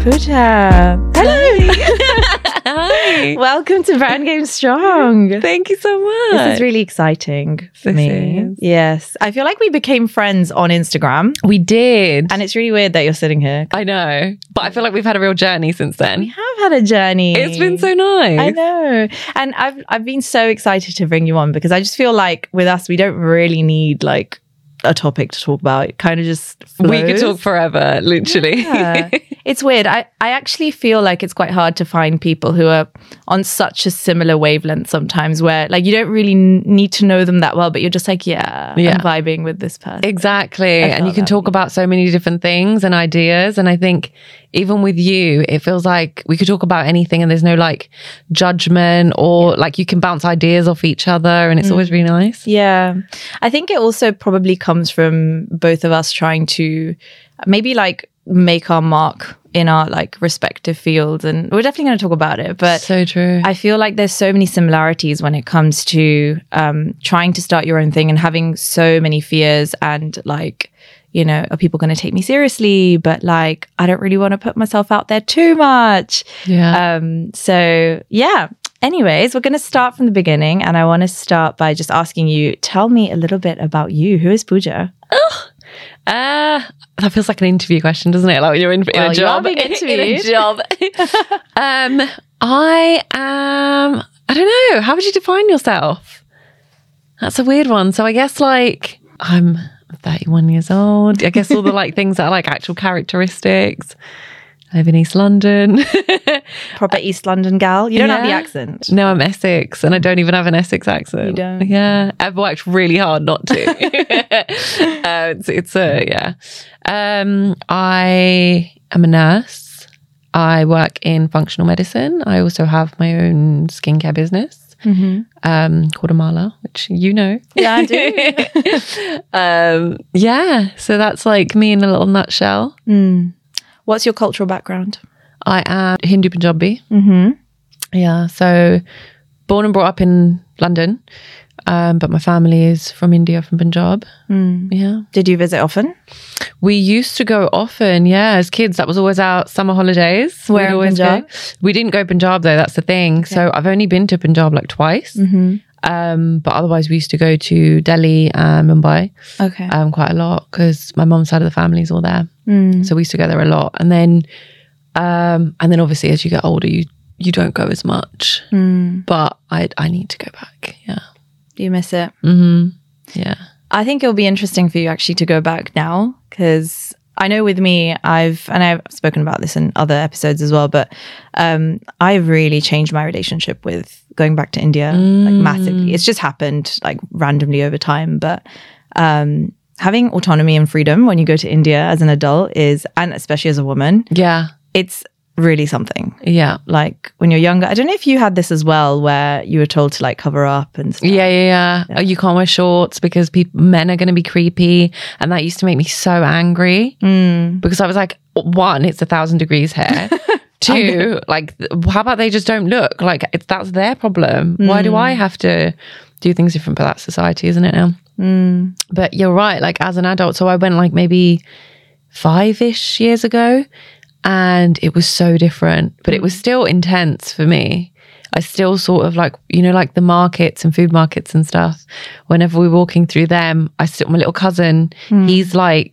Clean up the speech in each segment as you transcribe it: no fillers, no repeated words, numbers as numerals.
Pooja. Hello. Hi. Welcome to Brand Game Strong. Thank you so much. This is really exciting for me. Yes. I feel like we became friends on Instagram. We did. And it's really weird that you're sitting here. I know. But I feel like we've had a real journey since then. We have had a journey. It's been so nice. I know. And I've been so excited to bring you on because I just feel like with us, we don't really need like a topic to talk about. It kind of just flows. We could talk forever, literally. Yeah. It's weird. I actually feel like it's quite hard to find people who are on such a similar wavelength sometimes where like you don't really need to know them that well, but you're just like, I'm vibing with this person. Exactly. And you can talk about so many different things and ideas. And I think even with you, it feels like we could talk about anything and there's no like judgment or like you can bounce ideas off each other and it's always really nice. Yeah. I think it also probably comes from both of us trying to maybe like make our mark in our like respective fields, and we're definitely going to talk about it, but so true. I feel like there's so many similarities when it comes to trying to start your own thing and having so many fears and like, you know, are people going to take me seriously? But like, I don't really want to put myself out there too much. Yeah. So yeah. Anyways, we're going to start from the beginning, and I want to start by just asking you, tell me a little bit about you. Who is Pooja? That feels like an interview question, doesn't it? Like when you're in a job. You are being interviewed. In a job. I am, I don't know. How would you define yourself? That's a weird one. So I guess like I'm 31 years old. I guess all the like things that are like actual characteristics. I live in East London. Proper East London gal. You don't have the accent. No, I'm Essex, and I don't even have an Essex accent. You don't? Yeah. I've worked really hard not to. I am a nurse. I work in functional medicine. I also have my own skincare business called Amala, which you know. Yeah, I do. So that's like me in a little nutshell. What's your cultural background? I am Hindu Punjabi. Yeah, so born and brought up in London, but my family is from India, from Punjab. Yeah. Did you visit often? We used to go often, as kids. That was always our summer holidays. Where in Punjab? We didn't go Punjab though, that's the thing. Okay. So I've only been to Punjab like twice. But otherwise we used to go to Delhi and Mumbai quite a lot because my mum's side of the family is all there. So we used to go there a lot. And then obviously as you get older, you don't go as much. But I need to go back. Yeah. Do you miss it? Yeah. I think it'll be interesting for you actually to go back now because I know with me, I've spoken about this in other episodes as well, but I've really changed my relationship with going back to India like massively. It's just happened like randomly over time, but having autonomy and freedom when you go to India as an adult and especially as a woman, it's really something. Yeah. Like when you're younger, I don't know if you had this as well where you were told to like cover up and stuff. Yeah. Oh, you can't wear shorts because men are going to be creepy. And that used to make me so angry because I was like, one, it's 1,000 degrees here. Two, like, how about they just don't look? Like, that's their problem. Why do I have to do things different? But that's society, isn't it now? But you're right, like as an adult. So I went like maybe 5-ish years ago. And it was so different, but it was still intense for me. I still sort of like, you know, like the markets and food markets and stuff. Whenever we're walking through them, my little cousin, he's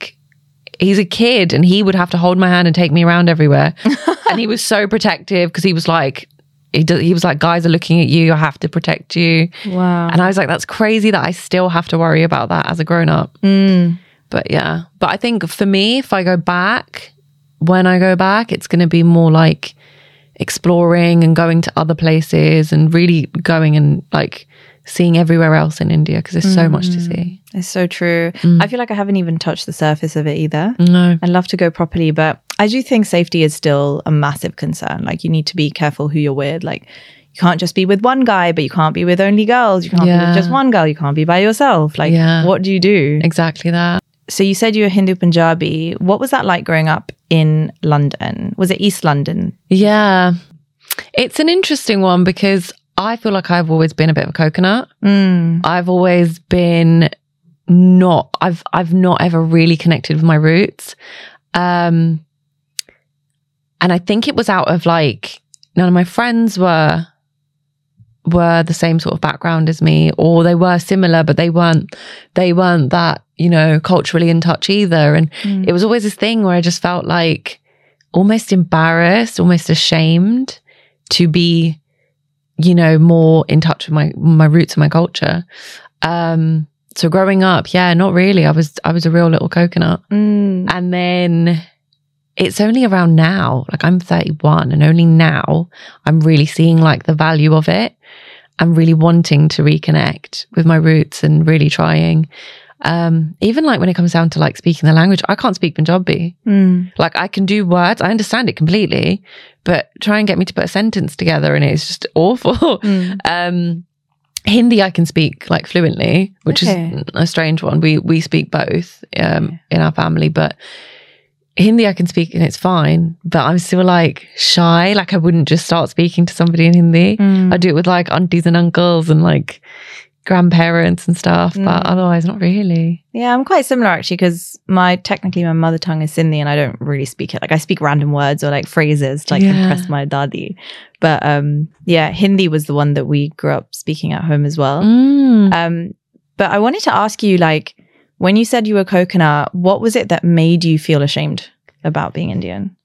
a kid and he would have to hold my hand and take me around everywhere. And he was so protective because he was like, guys are looking at you. I have to protect you. Wow. And I was like, that's crazy that I still have to worry about that as a grown up. But yeah, but I think for me, if I go back, when I go back, it's going to be more like exploring and going to other places and really going and like seeing everywhere else in India because there's so much to see. It's so true. I feel like I haven't even touched the surface of it either. No. I'd love to go properly, but I do think safety is still a massive concern. Like you need to be careful who you're with. Like you can't just be with one guy, but you can't be with only girls. You can't be with just one girl. You can't be by yourself. Like what do you do? Exactly that. So you said you were Hindu Punjabi. What was that like growing up in London? Was it East London? Yeah. It's an interesting one because I feel like I've always been a bit of a coconut. I've always been I've not ever really connected with my roots. And I think it was out of like, none of my friends were the same sort of background as me, or they were similar, but they weren't that, you know, culturally in touch either. And it was always this thing where I just felt like almost embarrassed, almost ashamed to be, you know, more in touch with my roots and my culture. So growing up, yeah, not really. I was a real little coconut. And then it's only around now, like I'm 31, and only now I'm really seeing like the value of it. I'm really wanting to reconnect with my roots and really trying. Even like when it comes down to like speaking the language, I can't speak Punjabi. Like I can do words, I understand it completely, but try and get me to put a sentence together and it's just awful. Hindi I can speak like fluently, which is a strange one. We speak both in our family, but Hindi I can speak and it's fine, but I'm still like shy. Like I wouldn't just start speaking to somebody in Hindi. I do it with like aunties and uncles and like grandparents and stuff, but otherwise not really. Yeah, I'm quite similar actually, because technically my mother tongue is Sindhi and I don't really speak it. Like I speak random words or like phrases to like impress my dadi. But yeah, Hindi was the one that we grew up speaking at home as well. But I wanted to ask you, like, when you said you were coconut, what was it that made you feel ashamed about being Indian?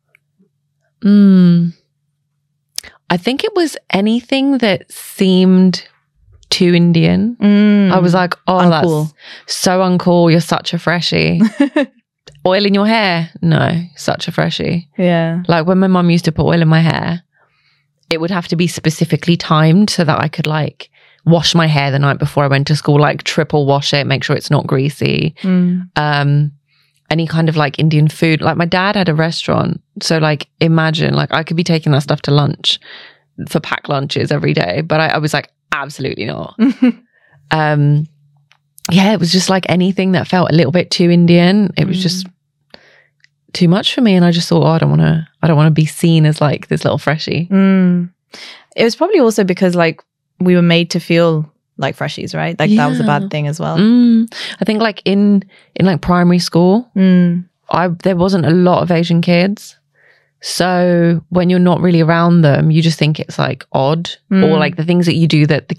I think it was anything that seemed too Indian. I was like, oh, uncool. That's so uncool. You're such a freshie. Oil in your hair? No, such a freshie. Yeah. Like when my mum used to put oil in my hair, it would have to be specifically timed so that I could like wash my hair the night before I went to school, like triple wash it, make sure it's not greasy. Any kind of like Indian food. Like my dad had a restaurant. So like imagine like I could be taking that stuff to lunch for packed lunches every day. But I was like, absolutely not. Yeah, it was just like anything that felt a little bit too Indian. It was just too much for me. And I just thought, oh, I don't want to be seen as like this little freshie. It was probably also because like we were made to feel like freshies, right? Like that was a bad thing as well. I think like in like primary school, there wasn't a lot of Asian kids. So when you're not really around them, you just think it's like odd, or like the things that you do that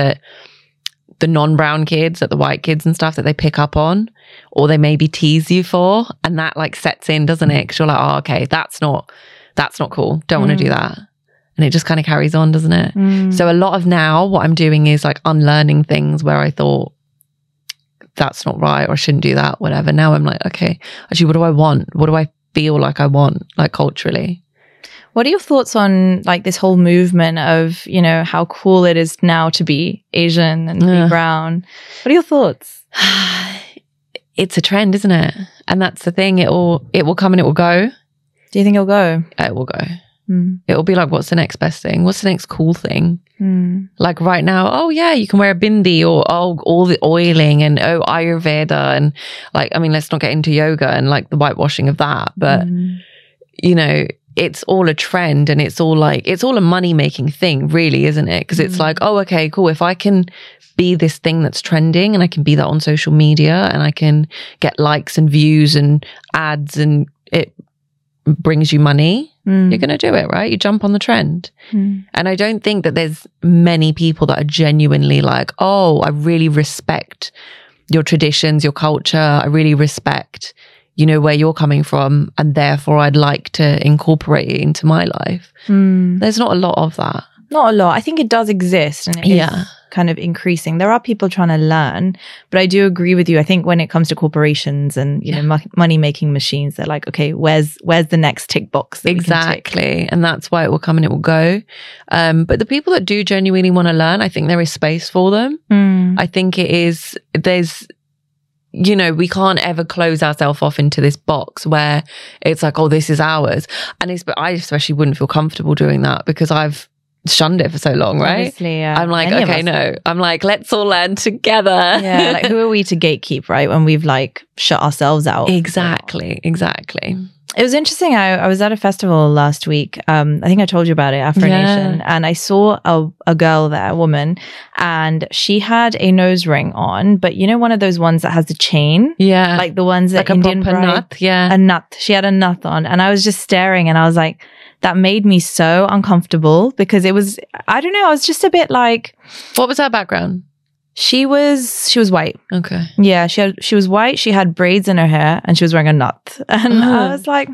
the non-brown kids, that the white kids and stuff that they pick up on, or they maybe tease you for, and that like sets in, doesn't it? Because you're like, oh, okay, that's not cool. Don't want to do that. And it just kind of carries on, doesn't it? So a lot of now what I'm doing is like unlearning things where I thought that's not right or I shouldn't do that, whatever. Now I'm like, okay, actually, what do I want? What do I feel like I want, like culturally? What are your thoughts on like this whole movement of, you know, how cool it is now to be Asian and be brown? What are your thoughts? It's a trend, isn't it? And that's the thing. It will come and it will go. Do you think it'll go? It will go. It will be like, what's the next best thing? What's the next cool thing? Like right now, oh yeah, you can wear a bindi, or oh, all the oiling, and oh, Ayurveda, and like, I mean, let's not get into yoga and like the whitewashing of that, but you know, it's all a trend, and it's all a money making thing, really, isn't it? Because it's like, oh, okay, cool. If I can be this thing that's trending, and I can be that on social media, and I can get likes and views and ads, and it brings you money, you're going to do it, right? You jump on the trend. And I don't think that there's many people that are genuinely like, oh, I really respect your traditions, your culture. I really respect, you know, where you're coming from, and therefore I'd like to incorporate it into my life. There's not a lot of that. Not a lot. I think it does exist, and it is kind of increasing. There are people trying to learn, but I do agree with you. I think when it comes to corporations and, you know, money making machines, they're like, okay, where's the next tick box? Exactly. And that's why it will come and it will go. But the people that do genuinely want to learn, I think there is space for them. I think there's, you know, we can't ever close ourselves off into this box where it's like, oh, this is ours. And I especially wouldn't feel comfortable doing that, because I've shunned it for so long, right? Obviously, I'm like, okay, no. I'm like, let's all learn together. Yeah, like who are we to gatekeep, right? When we've like shut ourselves out. Exactly. It was interesting. I was at a festival last week. I think I told you about it, Afro Nation. And I saw a girl there, a woman, and she had a nose ring on, but you know, one of those ones that has the chain? Yeah. Like the ones that like Indian a proper bride, nut. Yeah. a nut. She had a nut on. And I was just staring and I was like, that made me so uncomfortable because it was, I don't know, I was just a bit like. What was her background? She was white. Okay. Yeah, she was white. She had braids in her hair and she was wearing a nut. And I was like,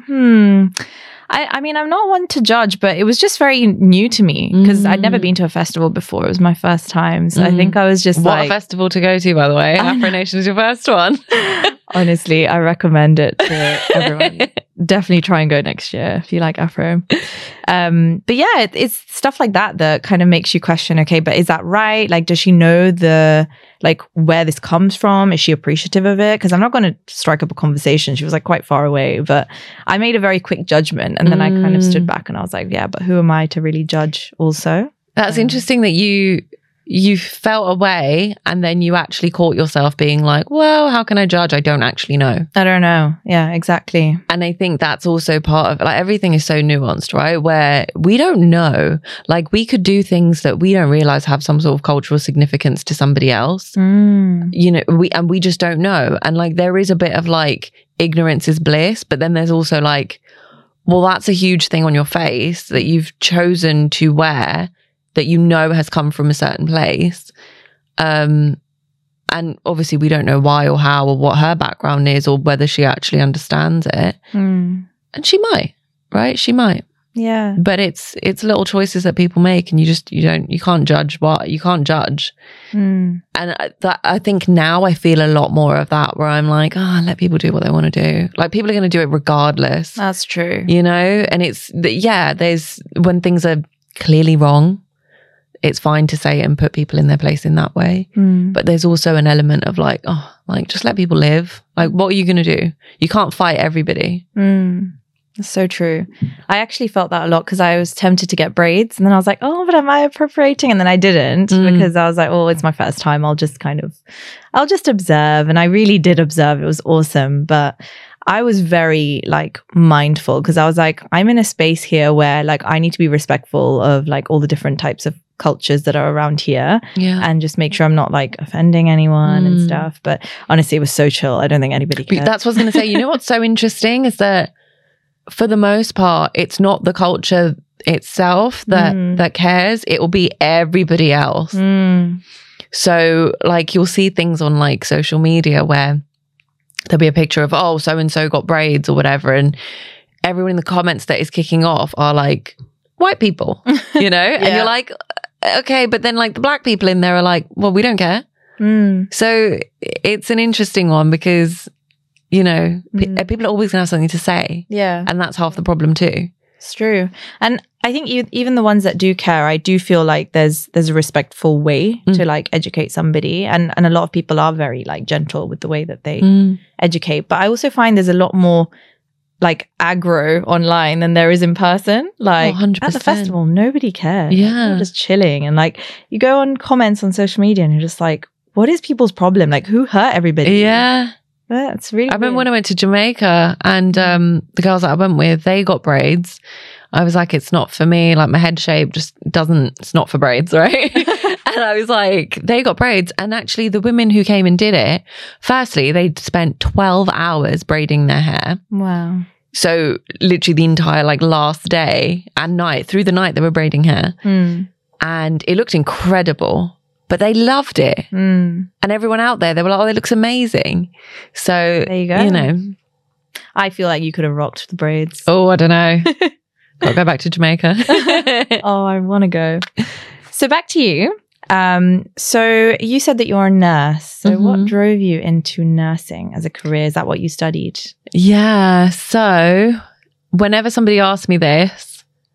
I mean, I'm not one to judge, but it was just very new to me because I'd never been to a festival before. It was my first time. So I think I was just what a festival to go to, by the way. Afro Nation is your first one. Honestly, I recommend it to everyone. Definitely try and go next year if you like Afro. But yeah, it's stuff like that kind of makes you question, okay, but is that right? Like, does she know where this comes from? Is she appreciative of it? Because I'm not going to strike up a conversation. She was like quite far away, but I made a very quick judgment and then I kind of stood back and I was like, yeah, but who am I to really judge also? That's interesting that you felt a way and then you actually caught yourself being like, well, how can I judge? I don't actually know. I don't know. Yeah, exactly. And I think that's also part of, like, everything is so nuanced, right? Where we don't know, like, we could do things that we don't realize have some sort of cultural significance to somebody else. You know, we just don't know. And like, there is a bit of like, ignorance is bliss, but then there's also like, well, that's a huge thing on your face that you've chosen to wear that you know has come from a certain place. And obviously we don't know why or how or what her background is or whether she actually understands it. And she might, right? She might. Yeah. But it's little choices that people make and you can't judge what you can't judge. And I think now I feel a lot more of that where I'm like, let people do what they want to do. Like, people are going to do it regardless. That's true. You know? And there's when things are clearly wrong, it's fine to say it and put people in their place in that way. But there's also an element of like, just let people live. Like, what are you going to do? You can't fight everybody. That's so true. I actually felt that a lot because I was tempted to get braids and then I was like, but am I appropriating? And then I didn't because I was like, it's my first time. I'll just observe. And I really did observe. It was awesome. But I was very like mindful because I was like, I'm in a space here where like I need to be respectful of like all the different types of cultures that are around here and just make sure I'm not like offending anyone and stuff. But honestly, it was so chill. I don't think anybody cared. That's what I was going to say. You know what's so interesting is that for the most part, it's not the culture itself that cares. It will be everybody else. So like you'll see things on like social media where there'll be a picture of, so-and-so got braids or whatever. And everyone in the comments that is kicking off are like white people, you know? And you're like, okay, but then like the black people in there are like, well, we don't care. So it's an interesting one because, you know, people are always going to have something to say. Yeah. And that's half the problem too. It's true. And I think even the ones that do care, I do feel like there's a respectful way to like educate somebody. And a lot of people are very like gentle with the way that they educate. But I also find there's a lot more like aggro online than there is in person. Like 100%. At the festival, nobody cares. Yeah. We're just chilling. And like you go on comments on social media and you're just like, what is people's problem? Like who hurt everybody? Yeah. That's really I remember when I went to Jamaica and the girls that I went with, they got braids. I was like, it's not for me. Like my head shape just it's not for braids, right? And I was like, they got braids. And actually the women who came and did it, firstly, they'd spent 12 hours braiding their hair. Wow. So literally the entire like last day and night, through the night, they were braiding hair. And it looked incredible. But they loved it. And everyone out there, they were like, it looks amazing. So, there you go. You know. I feel like you could have rocked the braids. Oh, I don't know. Got to go back to Jamaica. I want to go. So back to you. So you said that you're a nurse. So what drove you into nursing as a career? Is that what you studied? Yeah. So whenever somebody asks me this,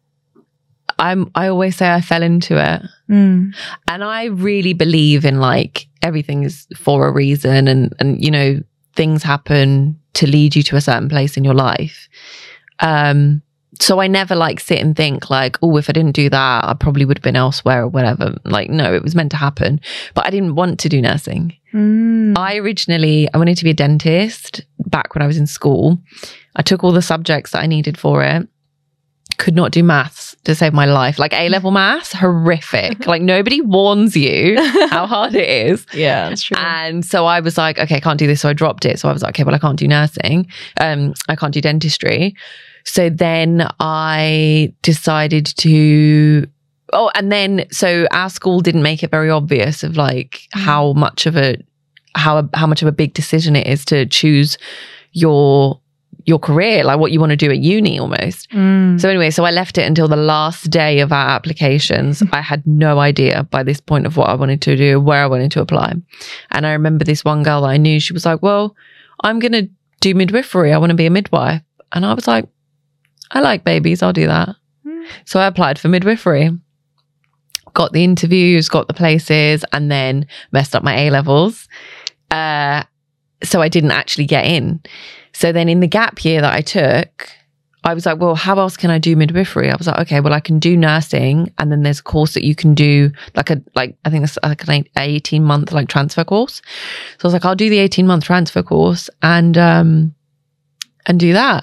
I always say I fell into it. And I really believe in like everything is for a reason and you know, things happen to lead you to a certain place in your life. So I never like sit and think like, if I didn't do that, I probably would have been elsewhere or whatever. Like, no, it was meant to happen. But I didn't want to do nursing. I wanted to be a dentist, back when I was in school. I took all the subjects that I needed for it. Could not do maths to save my life. Like A-level maths, horrific. Like nobody warns you how hard it is. Yeah, that's true. And so I was like, okay, I can't do this. So I dropped it. So I was like, okay, well, I can't do nursing. I can't do dentistry. So then I decided to, so our school didn't make it very obvious of like how much of a big decision it is to choose your career, like what you want to do at uni almost. So anyway, so I left it until the last day of our applications. I had no idea by this point of what I wanted to do, where I wanted to apply. And I remember this one girl that I knew, she was like, well, I'm going to do midwifery. I want to be a midwife. And I was like, I like babies. I'll do that. So I applied for midwifery, got the interviews, got the places, and then messed up my A-levels. So I didn't actually get in. So then in the gap year that I took, I was like, well, how else can I do midwifery? I was like, okay, well, I can do nursing. And then there's a course that you can do I think it's like an 18-month like transfer course. So I was like, I'll do the 18-month transfer course and do that.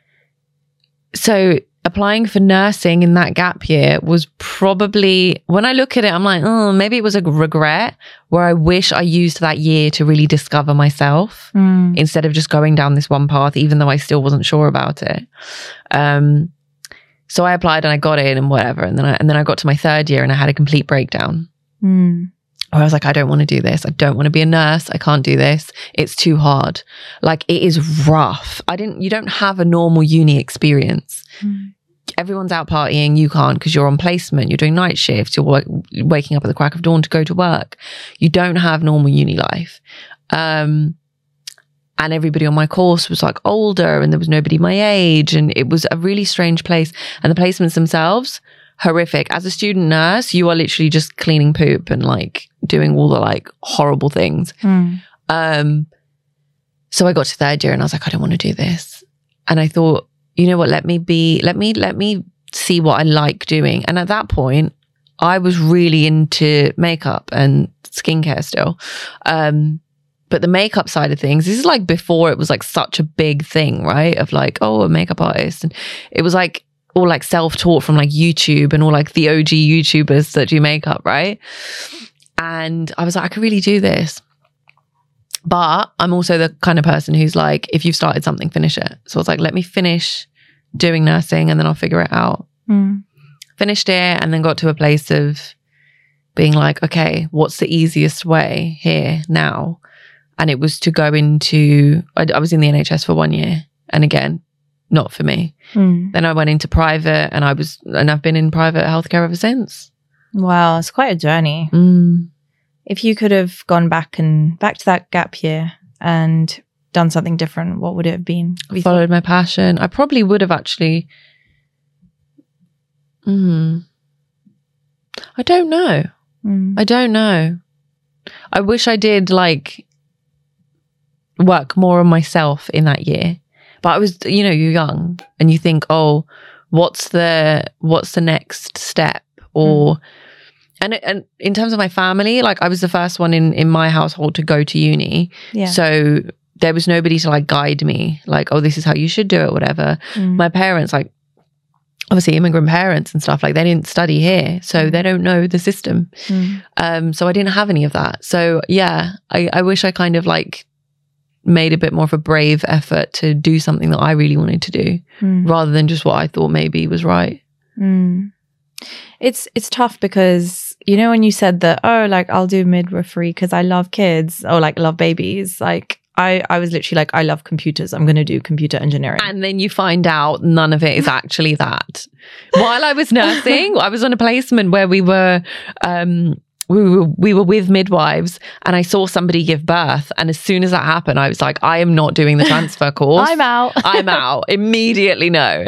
So applying for nursing in that gap year was probably, when I look at it, I'm like, oh, maybe it was a regret where I wish I used that year to really discover myself instead of just going down this one path, even though I still wasn't sure about it. So I applied and I got in and whatever. And then I got to my third year and I had a complete breakdown. Where I was like, I don't want to do this. I don't want to be a nurse. I can't do this. It's too hard. Like it is rough. You don't have a normal uni experience. Everyone's out partying. You can't because you're on placement. You're doing night shifts. You're waking up at the crack of dawn to go to work. You don't have normal uni life. And everybody on my course was like older and there was nobody my age. And it was a really strange place. And the placements themselves, horrific. As a student nurse, you are literally just cleaning poop and like doing all the like horrible things. So I got to third year and I was like, I don't want to do this. And I thought, you know what, let me see what I like doing. And at that point, I was really into makeup and skincare still. But the makeup side of things, this is like before it was like such a big thing, right? Of like, oh, a makeup artist. And it was like all like self-taught from like YouTube and all like the OG YouTubers that do makeup, right? And I was like, I could really do this. But I'm also the kind of person who's like, if you've started something, finish it. So I was like, let me finish doing nursing and then I'll figure it out. Finished it and then got to a place of being like, okay, what's the easiest way here now? And it was to go into, I was in the NHS for 1 year. And again, not for me. Then I went into private and I've been in private healthcare ever since. Wow, it's quite a journey. If you could have gone back to that gap year and done something different, what would it have been? Followed my passion. I probably would have actually. I don't know. I don't know. I wish I did like work more on myself in that year. But I was, you're young and you think, oh, what's the next step? Or and in terms of my family, like I was the first one in my household to go to uni. Yeah. So there was nobody to like guide me, like, oh, this is how you should do it, whatever. My parents, like obviously immigrant parents and stuff, like they didn't study here, so they don't know the system. So I didn't have any of that. So yeah, I wish I kind of like made a bit more of a brave effort to do something that I really wanted to do rather than just what I thought maybe was right. It's tough because, when you said that, oh, like I'll do midwifery because I love kids or like love babies, like I was literally like, I love computers. I'm going to do computer engineering. And then you find out none of it is actually that. While I was nursing, I was on a placement where we were with midwives and I saw somebody give birth. And as soon as that happened, I was like, I am not doing the transfer course. I'm out. Immediately no.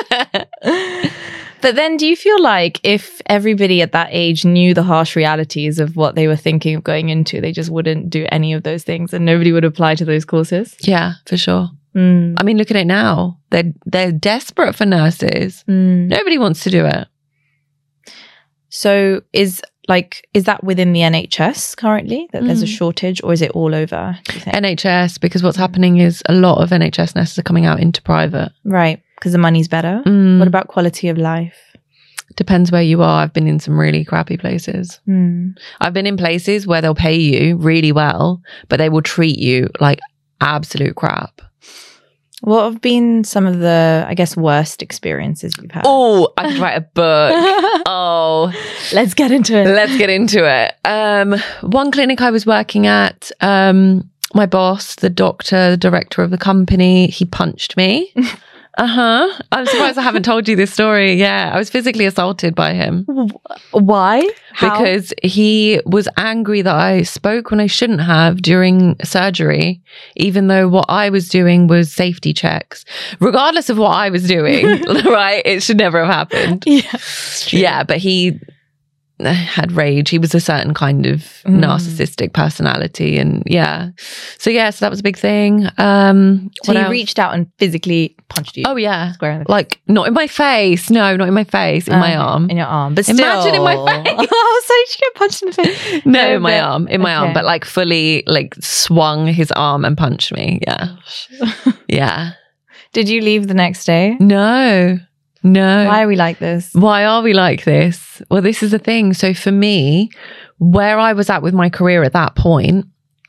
But then do you feel like if everybody at that age knew the harsh realities of what they were thinking of going into, they just wouldn't do any of those things and nobody would apply to those courses? Yeah, for sure. I mean, look at it now. They're desperate for nurses. Nobody wants to do it. So like, is that within the NHS currently that there's a shortage, or is it all over, do you think? NHS, because what's happening is a lot of NHS nurses are coming out into private. Right, because the money's better. What about quality of life? Depends where you are. I've been in some really crappy places. I've been in places where they'll pay you really well, but they will treat you like absolute crap. What have been some of the, I guess, worst experiences you've had? Oh, I could write a book. Let's get into it. Let's get into it. One clinic I was working at, my boss, the doctor, the director of the company, he punched me. I'm surprised I haven't told you this story. Yeah, I was physically assaulted by him. Why? How? Because he was angry that I spoke when I shouldn't have during surgery, even though what I was doing was safety checks. Regardless of what I was doing, right? It should never have happened. Yeah, but he had rage. He was a certain kind of narcissistic personality, and so that was a big thing. So he reached out and physically punched you? Oh yeah, square in the face. Like not in my face. No, not in my face. In my arm. In your arm, but still. Imagine in my face. Oh, so you get punched in the face? No, in my arm. In my arm, but like fully like swung his arm and punched me. Yeah, yeah. Did you leave the next day? No. Why are we like this? Why are we like this? Well, this is the thing. So for me, where I was at with my career at that point,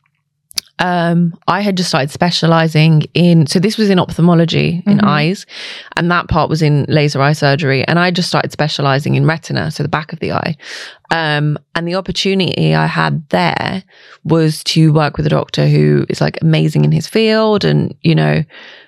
I had just started specializing in, so this was in ophthalmology, in eyes, and that part was in laser eye surgery. And I just started specializing in retina, so the back of the eye. And the opportunity I had there was to work with a doctor who is like amazing in his field. And, you know,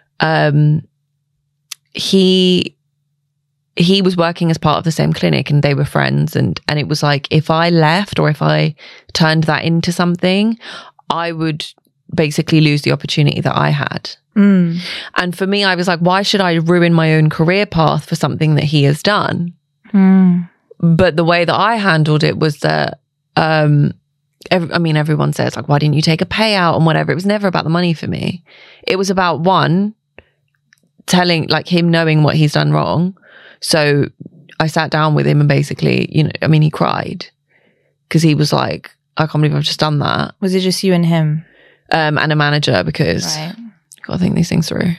he was working as part of the same clinic and they were friends. And it was like, if I left or if I turned that into something, I would basically lose the opportunity that I had. And for me, I was like, why should I ruin my own career path for something that he has done? But the way that I handled it was that, everyone says like, why didn't you take a payout and whatever? It was never about the money for me. It was about telling like him knowing what he's done wrong. So I sat down with him and basically, he cried because he was like, I can't believe I've just done that. Was it just you and him? And a manager, because I've got to think these things through.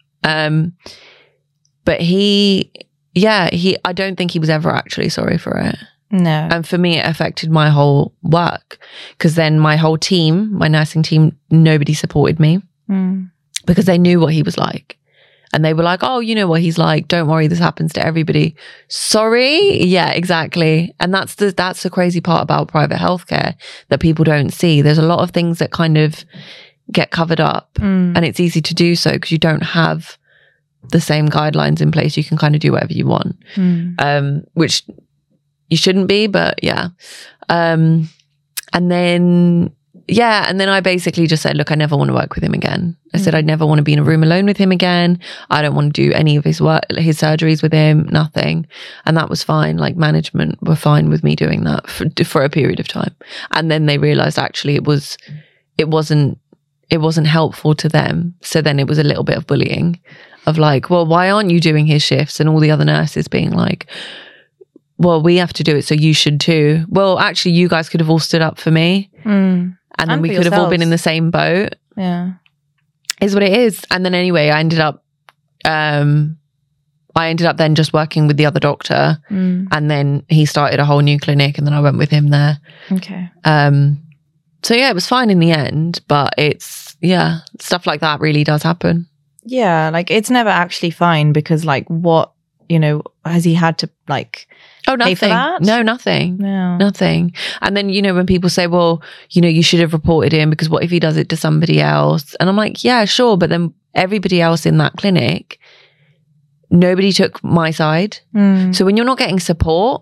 But I don't think he was ever actually sorry for it. No. And for me, it affected my whole work because then my whole team, my nursing team, nobody supported me because they knew what he was like. And they were like, oh, you know what he's like. Don't worry, this happens to everybody. Sorry? Yeah, exactly. And that's the crazy part about private healthcare that people don't see. There's a lot of things that kind of get covered up. And it's easy to do so because you don't have the same guidelines in place. You can kind of do whatever you want, which you shouldn't be, but yeah. And then I basically just said, look, I never want to work with him again. I said, I'd never want to be in a room alone with him again. I don't want to do any of his work, his surgeries with him, nothing. And that was fine. Like management were fine with me doing that for a period of time. And then they realized actually it wasn't helpful to them. So then it was a little bit of bullying of like, well, why aren't you doing his shifts? And all the other nurses being like, well, we have to do it, so you should too. Well, actually, you guys could have all stood up for me. And then we could have all been in the same boat. Yeah. Is what it is. And then anyway, I ended up then just working with the other doctor. And then he started a whole new clinic and then I went with him there. Okay. So yeah, it was fine in the end, but stuff like that really does happen. Yeah, like it's never actually fine because like what, has he had to like nothing. pay for that? No, nothing. No. Nothing. And then, when people say, well, you should have reported him because what if he does it to somebody else? And I'm like, yeah, sure. But then everybody else in that clinic, nobody took my side. So when you're not getting support,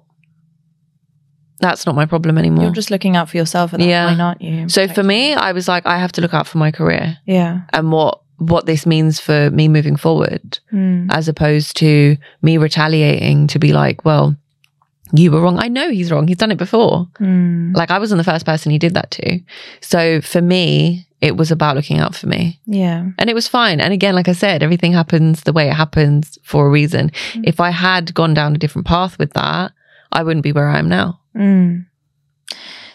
that's not my problem anymore. You're just looking out for yourself at that point, aren't you? So for me, I was like, I have to look out for my career. Yeah. And what this means for me moving forward, as opposed to me retaliating to be like, well, you were wrong. I know he's wrong. He's done it before. Like I wasn't the first person he did that to. So for me, it was about looking out for me. Yeah. And it was fine. And again, like I said, everything happens the way it happens for a reason. If I had gone down a different path with that, I wouldn't be where I am now.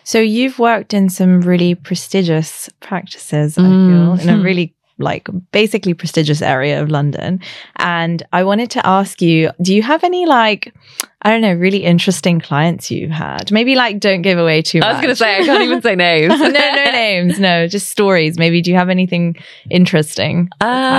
So you've worked in some really prestigious practices, I feel, in a really like basically prestigious area of London. And I wanted to ask you, do you have any like, I don't know, really interesting clients you've had? Maybe like don't give away too much. I was going to say, I can't even say names. No names. No, just stories. Maybe do you have anything interesting?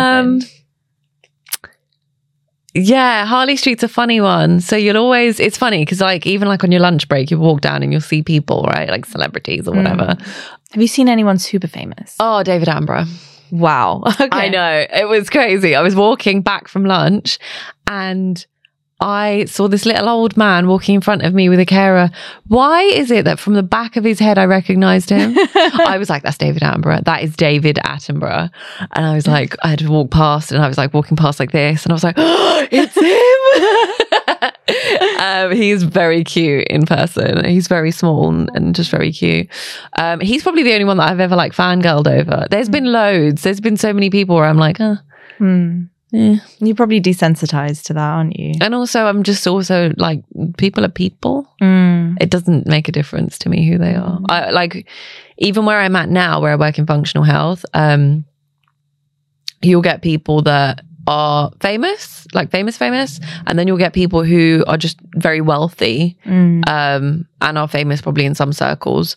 Yeah, Harley Street's a funny one. So it's funny because like even like on your lunch break, you walk down and you'll see people, right? Like celebrities or whatever. Have you seen anyone super famous? Oh, David Attenborough. Wow. Okay. I know. It was crazy. I was walking back from lunch and I saw this little old man walking in front of me with a carer. Why is it that from the back of his head I recognized him? I was like, that's David Attenborough. That is David Attenborough. And I was like, I had to walk past and I was like walking past like this. And I was like, oh, it's him. He's very cute in person. He's very small and just very cute. He's probably the only one that I've ever like fangirled over. There's been loads. There's been so many people where I'm like, yeah. You're probably desensitized to that, aren't you? And also, I'm just also like, people are people. It doesn't make a difference to me who they are. I, like, even where I'm at now, where I work in functional health, you'll get people that are famous, like famous, and then you'll get people who are just very wealthy, and are famous probably in some circles.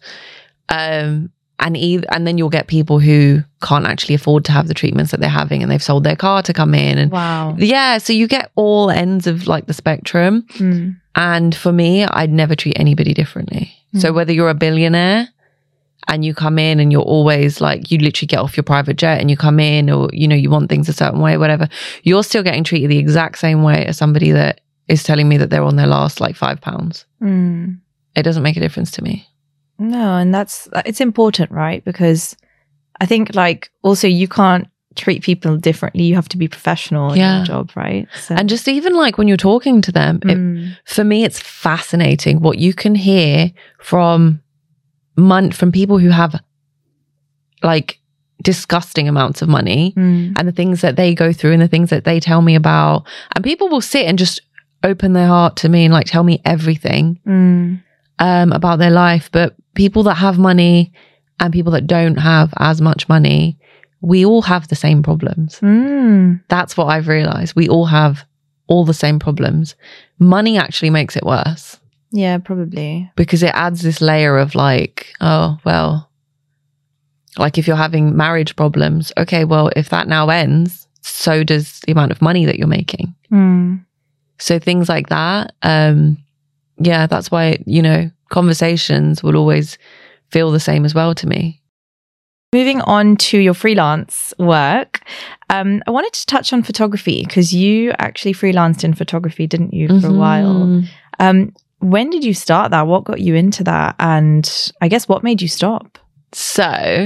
And then you'll get people who can't actually afford to have the treatments that they're having and they've sold their car to come in. And wow. Yeah, so you get all ends of like the spectrum. And for me, I'd never treat anybody differently. So whether you're a billionaire and you come in and you're always like, you literally get off your private jet and you come in, or, you know, you want things a certain way, whatever, you're still getting treated the exact same way as somebody that is telling me that they're on their last like £5. It doesn't make a difference to me. No, and it's important, right? Because I think like also you can't treat people differently. You have to be professional in your job, right? So. And just even like when you're talking to them, for me, it's fascinating what you can hear from people who have like disgusting amounts of money and the things that they go through and the things that they tell me about. And people will sit and just open their heart to me and like tell me everything about their life. But people that have money and people that don't have as much money, we all have the same problems. That's what I've realized. We all have all the same problems. Money actually makes it worse. Yeah, probably. Because it adds this layer of like, oh, well, like if you're having marriage problems, okay, well, if that now ends, so does the amount of money that you're making. So things like that, yeah, that's why, you know, conversations will always feel the same as well to me. Moving on to your freelance work, I wanted to touch on photography because you actually freelanced in photography, didn't you, for a while? When did you start that? What got you into that? And I guess what made you stop? So,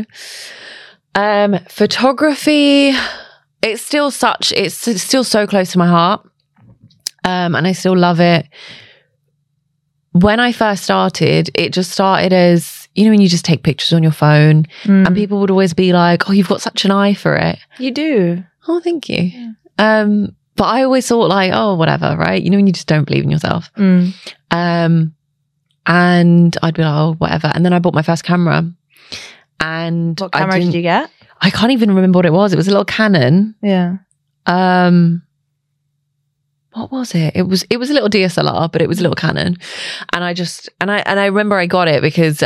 photography, it's still so close to my heart. And I still love it. When I first started, it just started as, you know, when you just take pictures on your phone and people would always be like, oh, you've got such an eye for it. You do. Oh, thank you. Yeah. But I always thought like, oh, whatever, right? You know, when you just don't believe in yourself. And I'd be like, oh, whatever. And then I bought my first camera. And what camera did you get? I can't even remember what it was. It was a little Canon. Yeah. What was it? It was a little DSLR, but it was a little Canon. And I remember I got it because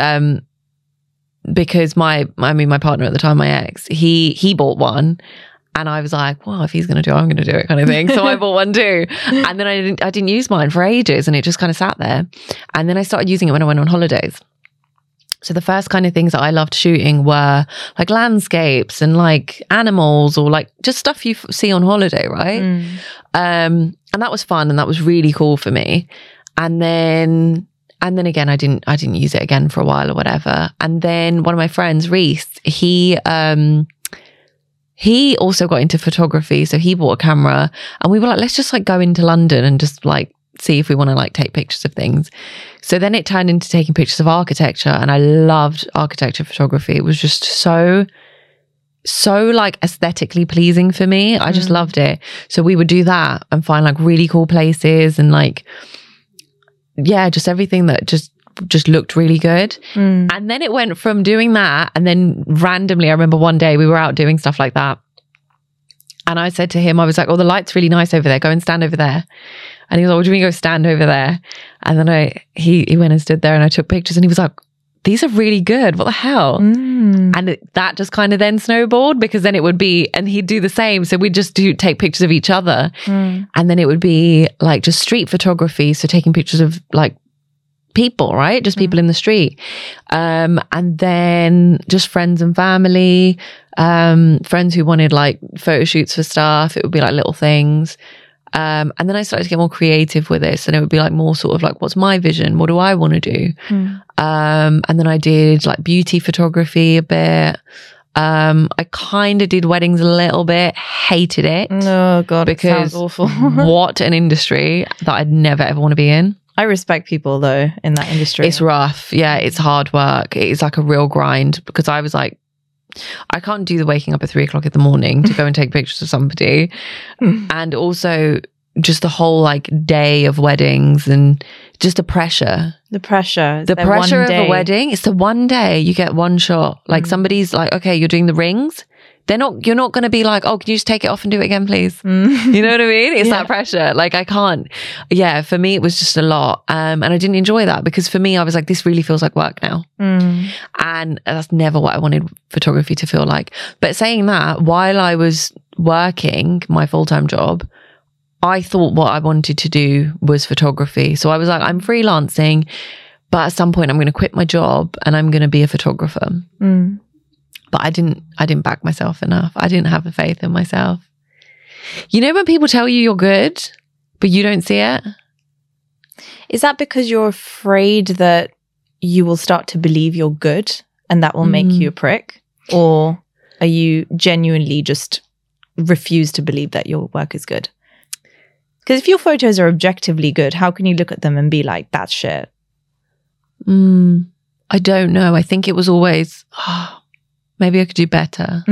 my partner at the time, my ex, he bought one. And I was like, well, if he's going to do it, I'm going to do it kind of thing. So I bought one too. And then I didn't use mine for ages and it just kind of sat there. And then I started using it when I went on holidays. So the first kind of things that I loved shooting were like landscapes and like animals or like just stuff you see on holiday, right? And that was fun and that was really cool for me. And then again, I didn't use it again for a while or whatever. And then one of my friends, Reese, he also got into photography. So he bought a camera and we were like, let's just like go into London and just like see if we want to like take pictures of things. So then it turned into taking pictures of architecture and I loved architecture photography. It was just so like aesthetically pleasing for me. I just loved it. So we would do that and find like really cool places and like, yeah, just everything that just just looked really good. And then it went from doing that, and then randomly, I remember one day we were out doing stuff like that, and I said to him, I was like, oh, the light's really nice over there, go and stand over there. And he was like, what do you mean go stand over there? And then he went and stood there, and I took pictures, and he was like, these are really good, what the hell? And that just kind of then snowballed, because then it would be, and he'd do the same, so we'd just take pictures of each other, and then it would be like just street photography, so taking pictures of like people, right? Just people in the street. And then just friends and family, friends who wanted like photo shoots for stuff. It would be like little things. And then I started to get more creative with this, and it would be like more sort of like, what's my vision? What do I want to do? And then I did like beauty photography a bit. I kind of did weddings a little bit, hated it. Oh God, because it sounds awful. What an industry that I'd never ever want to be in. I respect people though in that industry. It's rough. Yeah, it's hard work. It's like a real grind, because I was like, I can't do the waking up at 3 o'clock in the morning to go and take pictures of somebody. And also just the whole like day of weddings, and just the pressure. The pressure. The pressure of a wedding. It's the one day you get one shot. Like somebody's like, okay, you're doing the rings. You're not going to be like, oh, can you just take it off and do it again, please? You know what I mean? It's that pressure. Like I can't. Yeah, for me, it was just a lot. And I didn't enjoy that, because for me, I was like, this really feels like work now. And that's never what I wanted photography to feel like. But saying that, while I was working my full-time job, I thought what I wanted to do was photography. So I was like, I'm freelancing, but at some point I'm going to quit my job and I'm going to be a photographer. But I didn't back myself enough. I didn't have the faith in myself. You know when people tell you you're good, but you don't see it? Is that because you're afraid that you will start to believe you're good and that will make you a prick? Or are you genuinely just refuse to believe that your work is good? Because if your photos are objectively good, how can you look at them and be like, that's shit? I don't know. I think it was always, maybe I could do better.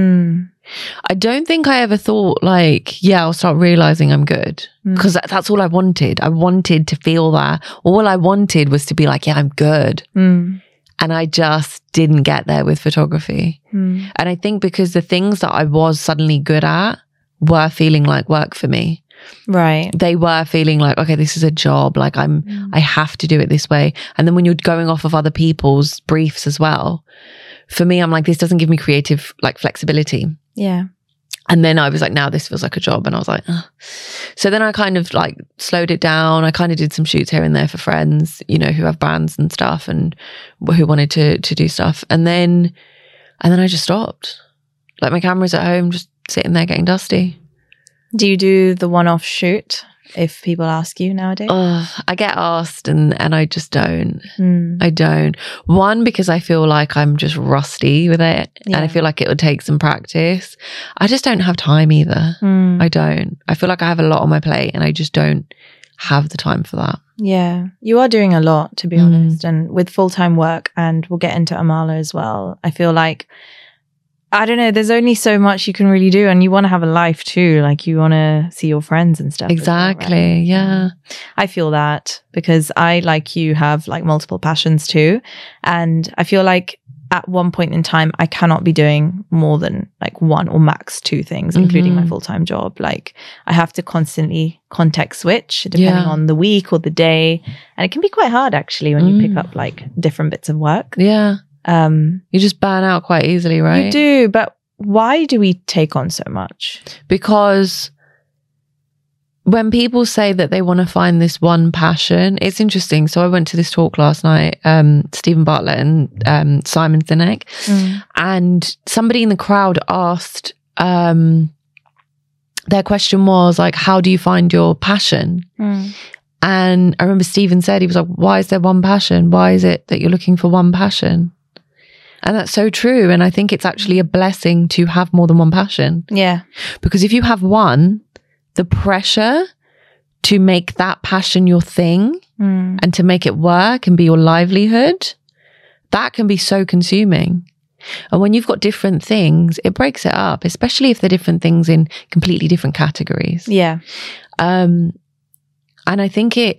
I don't think I ever thought like, yeah, I'll start realizing I'm good. Because that's all I wanted. I wanted to feel that. All I wanted was to be like, yeah, I'm good. And I just didn't get there with photography. And I think because the things that I was suddenly good at were feeling like work for me. Right. They were feeling like, okay, this is a job. Like I have to do it this way. And then when you're going off of other people's briefs as well, for me, I'm like, this doesn't give me creative like flexibility. Yeah. And then I was like, now this feels like a job. And I was like, ugh. So then I kind of like slowed it down. I kind of did some shoots here and there for friends, you know, who have brands and stuff and who wanted to do stuff. And then I just stopped. Like my camera's at home, just sitting there getting dusty. Do you do the one-off shoot if people ask you nowadays? I get asked and I just don't. I don't. One, because I feel like I'm just rusty with it and I feel like it would take some practice. I just don't have time either. I don't. I feel like I have a lot on my plate and I just don't have the time for that. Yeah. You are doing a lot, to be honest. And with full-time work, and we'll get into Amala as well, I feel like, I don't know, there's only so much you can really do, and you want to have a life too. Like you want to see your friends and stuff. Exactly. Well, right? Yeah. I feel that because I, like you, have like multiple passions too. And I feel like at one point in time, I cannot be doing more than like one or max two things, including my full-time job. Like I have to constantly context switch depending on the week or the day. And it can be quite hard actually when you pick up like different bits of work. Yeah. You just burn out quite easily, right? You do, but why do we take on so much? Because when people say that they want to find this one passion, it's interesting. So I went to this talk last night, Stephen Bartlett and Simon Sinek, and somebody in the crowd asked, their question was like, how do you find your passion? And I remember Stephen said, he was like, why is there one passion? Why is it that you're looking for one passion? And that's so true. And I think it's actually a blessing to have more than one passion. Yeah. Because if you have one, the pressure to make that passion your thing and to make it work and be your livelihood, that can be so consuming. And when you've got different things, it breaks it up, especially if they're different things in completely different categories. Yeah. And I think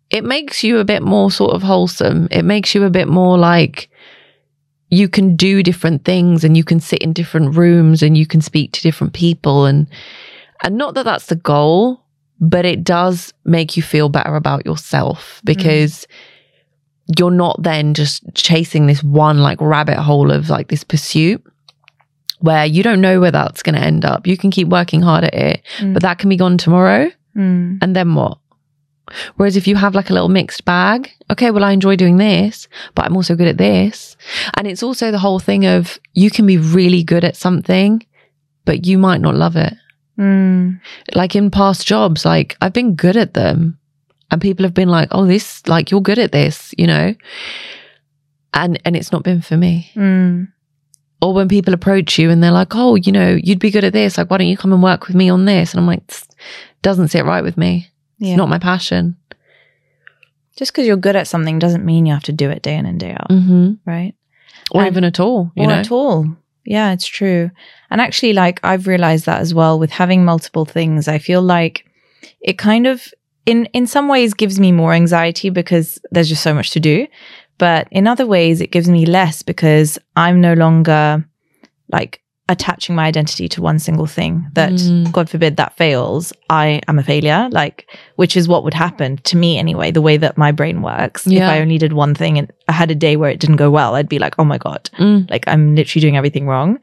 it makes you a bit more sort of wholesome. It makes you a bit more like you can do different things and you can sit in different rooms and you can speak to different people. And not that that's the goal, but it does make you feel better about yourself because you're not then just chasing this one like rabbit hole of like this pursuit where you don't know where that's going to end up. You can keep working hard at it, but that can be gone tomorrow. And then what? Whereas if you have like a little mixed bag, okay, well, I enjoy doing this, but I'm also good at this. And it's also the whole thing of you can be really good at something, but you might not love it. Like in past jobs, like I've been good at them and people have been like, oh, this, like you're good at this, you know, and it's not been for me. Or when people approach you and they're like, oh, you know, you'd be good at this. Like, why don't you come and work with me on this? And I'm like, doesn't sit right with me. It's not my passion. Just because you're good at something doesn't mean you have to do it day in and day out, right? Or even at all, you know? At all. Yeah, it's true. And actually, like, I've realized that as well with having multiple things. I feel like it kind of, in some ways, gives me more anxiety because there's just so much to do. But in other ways, it gives me less because I'm no longer, like, attaching my identity to one single thing that, God forbid, that fails, I am a failure, like, which is what would happen to me anyway, the way that my brain works. If I only did one thing and I had a day where it didn't go well, I'd be like, oh my God, like I'm literally doing everything wrong.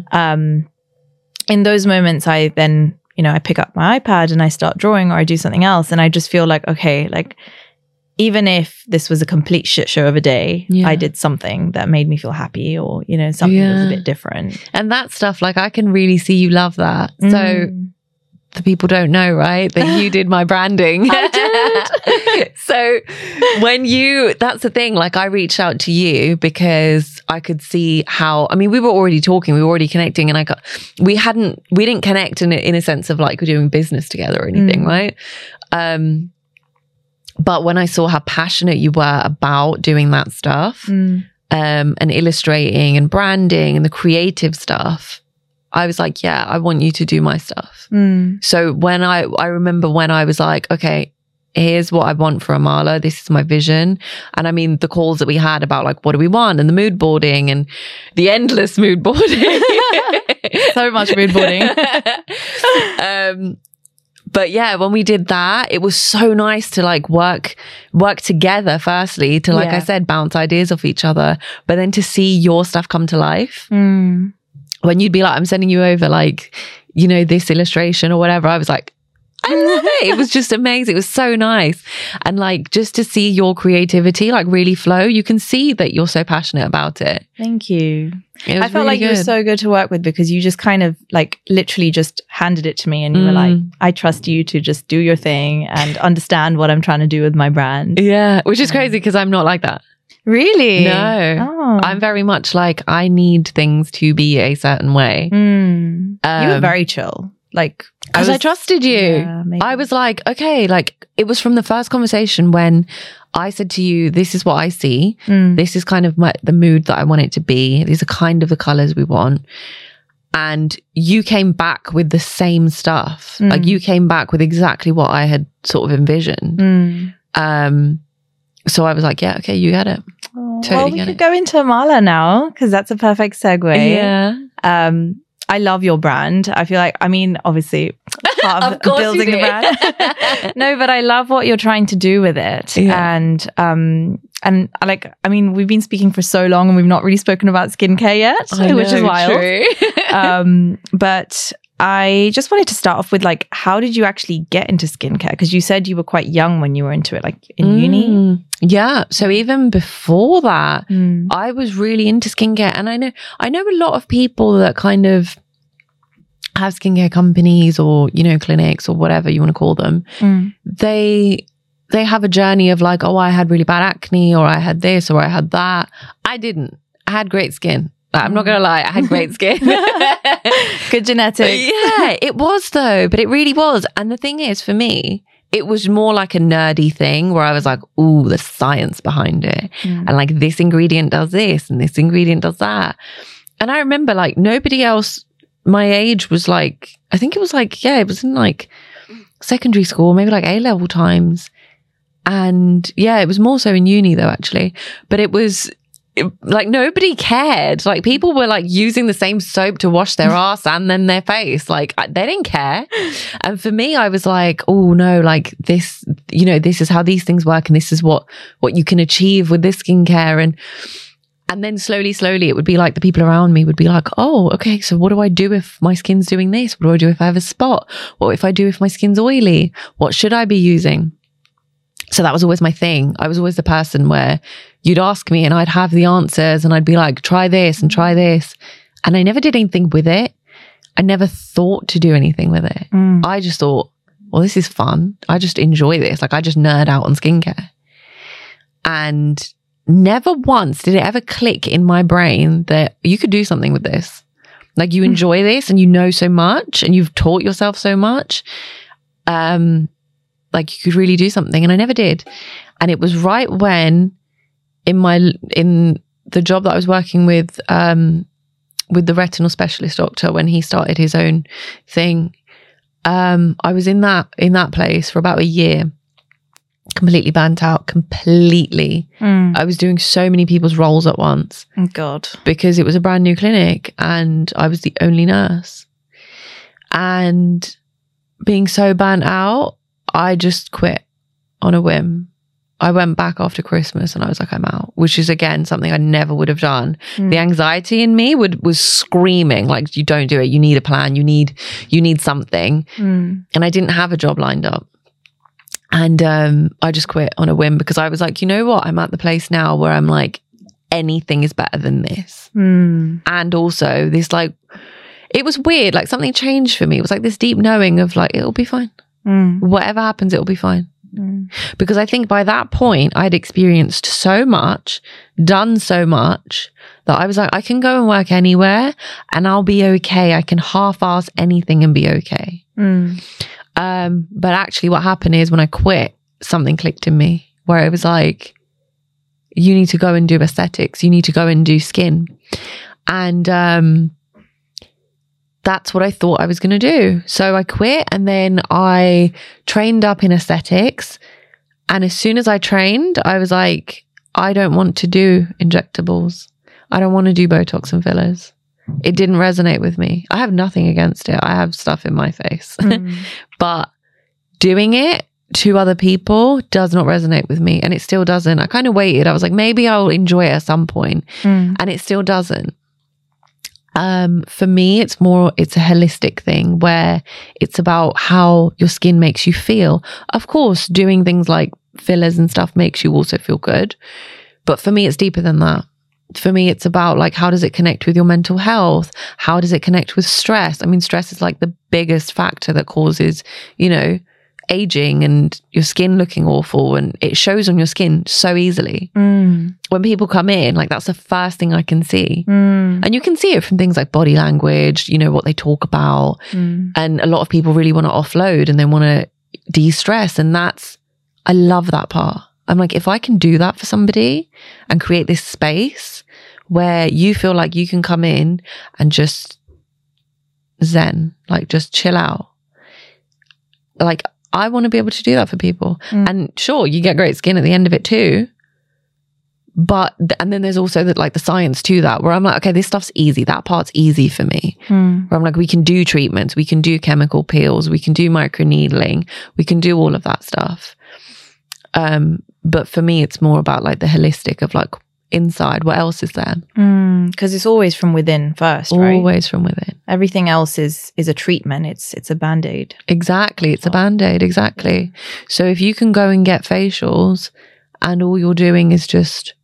In those moments, I then, you know, I pick up my iPad and I start drawing or I do something else. And I just feel like, okay, like, even if this was a complete shit show of a day, I did something that made me feel happy or, you know, something that was a bit different. And that stuff, like I can really see you love that. So the people don't know, right? That you did my branding. I did. So when that's the thing, like I reached out to you because I could see how, I mean, we were already talking, we were already connecting and we didn't connect in a sense of like we're doing business together or anything, right? But when I saw how passionate you were about doing that stuff and illustrating and branding and the creative stuff, I was like, yeah, I want you to do my stuff. So when I remember when I was like, okay, here's what I want for Amala. This is my vision. And I mean, the calls that we had about like, what do we want? And the mood boarding and the endless mood boarding. So much mood boarding. But yeah, when we did that, it was so nice to like work together, firstly, to, like I said, bounce ideas off each other, but then to see your stuff come to life. When you'd be like, I'm sending you over like, you know, this illustration or whatever, I was like, I love it. It was just amazing. It was so nice. And like, just to see your creativity like really flow, you can see that you're so passionate about it. Thank you. I felt really like you were so good to work with because you just kind of like literally just handed it to me and you were like, I trust you to just do your thing and understand what I'm trying to do with my brand. Yeah, which is crazy because I'm not like that. Really? No. Oh. I'm very much like, I need things to be a certain way. You were very chill. Like, because I trusted you. Yeah, I was like, okay, like it was from the first conversation when I said to you, this is what I see. This is kind of the mood that I want it to be. These are kind of the colors we want. And you came back with the same stuff. Like you came back with exactly what I had sort of envisioned. So I was like, yeah, okay, you get it. Totally we could go into Amala now because that's a perfect segue. Yeah. I love your brand. I feel like, I mean, obviously, part of building the brand. No, but I love what you're trying to do with it. Yeah. And like, I mean, we've been speaking for so long and we've not really spoken about skincare yet, which is wild. True. But I just wanted to start off with like, how did you actually get into skincare? Because you said you were quite young when you were into it, like in uni. Yeah. So even before that, I was really into skincare. And I know a lot of people that kind of have skincare companies or, you know, clinics or whatever you want to call them. They have a journey of like, oh, I had really bad acne or I had this or I had that. I didn't. I had great skin. I'm not going to lie. I had great skin. Good genetics. Yeah, it was though. But it really was. And the thing is, for me, it was more like a nerdy thing where I was like, ooh, the science behind it. And like this ingredient does this and this ingredient does that. And I remember like nobody else my age was like, I think it was like, yeah, it was in like secondary school, maybe like A-level times. And yeah, it was more so in uni though, actually. But it was like nobody cared. Like people were like using the same soap to wash their ass and then their face. Like they didn't care. And for me, I was like, oh no, like this, you know, this is how these things work, and this is what you can achieve with this skincare. And then slowly, it would be like the people around me would be like, oh, okay, so what do I do if my skin's doing this? What do I do if I have a spot? What if I do if my skin's oily? What should I be using? So that was always my thing. I was always the person where you'd ask me and I'd have the answers and I'd be like, try this and try this. And I never did anything with it. I never thought to do anything with it. I just thought, well, this is fun. I just enjoy this. Like I just nerd out on skincare. And never once did it ever click in my brain that you could do something with this. Like you enjoy this and you know so much and you've taught yourself so much. Like you could really do something, and I never did. And it was right when in the job that I was working with the retinal specialist doctor, when he started his own thing, I was in that place for about a year, completely burnt out, completely. I was doing so many people's roles at once. Oh God. Because it was a brand new clinic and I was the only nurse. And being so burnt out, I just quit on a whim. I went back after Christmas and I was like, I'm out, which is again something I never would have done. The anxiety in me was screaming like, you don't do it. You need a plan. You need something. And I didn't have a job lined up. And I just quit on a whim because I was like, you know what? I'm at the place now where I'm like, anything is better than this. And also this, like, it was weird. Like something changed for me. It was like this deep knowing of like, it'll be fine. Whatever happens, it'll be fine. Because I think by that point I'd experienced so much, done so much, that I was like, I can go and work anywhere and I'll be okay. I can half-ass anything and be okay. But actually what happened is when I quit, something clicked in me where it was like, you need to go and do aesthetics. You need to go and do skin. And that's what I thought I was going to do. So I quit and then I trained up in aesthetics. And as soon as I trained, I was like, I don't want to do injectables. I don't want to do Botox and fillers. It didn't resonate with me. I have nothing against it. I have stuff in my face. But doing it to other people does not resonate with me. And it still doesn't. I kind of waited. I was like, maybe I'll enjoy it at some point. And it still doesn't. For me, it's a holistic thing where it's about how your skin makes you feel. Of course, doing things like fillers and stuff makes you also feel good. But for me, it's deeper than that. For me, it's about like, how does it connect with your mental health? How does it connect with stress? I mean, stress is like the biggest factor that causes, you know, aging and your skin looking awful, and it shows on your skin so easily. When people come in, like that's the first thing I can see. And you can see it from things like body language, you know, what they talk about. And a lot of people really want to offload and they want to de-stress, and I love that part. I'm like, if I can do that for somebody and create this space where you feel like you can come in and just zen, like just chill out, like I want to be able to do that for people. And sure, you get great skin at the end of it too. But, and then there's also the science to that, where I'm like, okay, this stuff's easy. That part's easy for me. Where I'm like, we can do treatments, we can do chemical peels, we can do microneedling, we can do all of that stuff. But for me, it's more about like the holistic of like inside, what else is there? Because it's always from within first, right? Always from within. Everything else is a treatment. It's a band-aid. Exactly. It's a band-aid. Exactly. So if you can go and get facials and all you're doing is just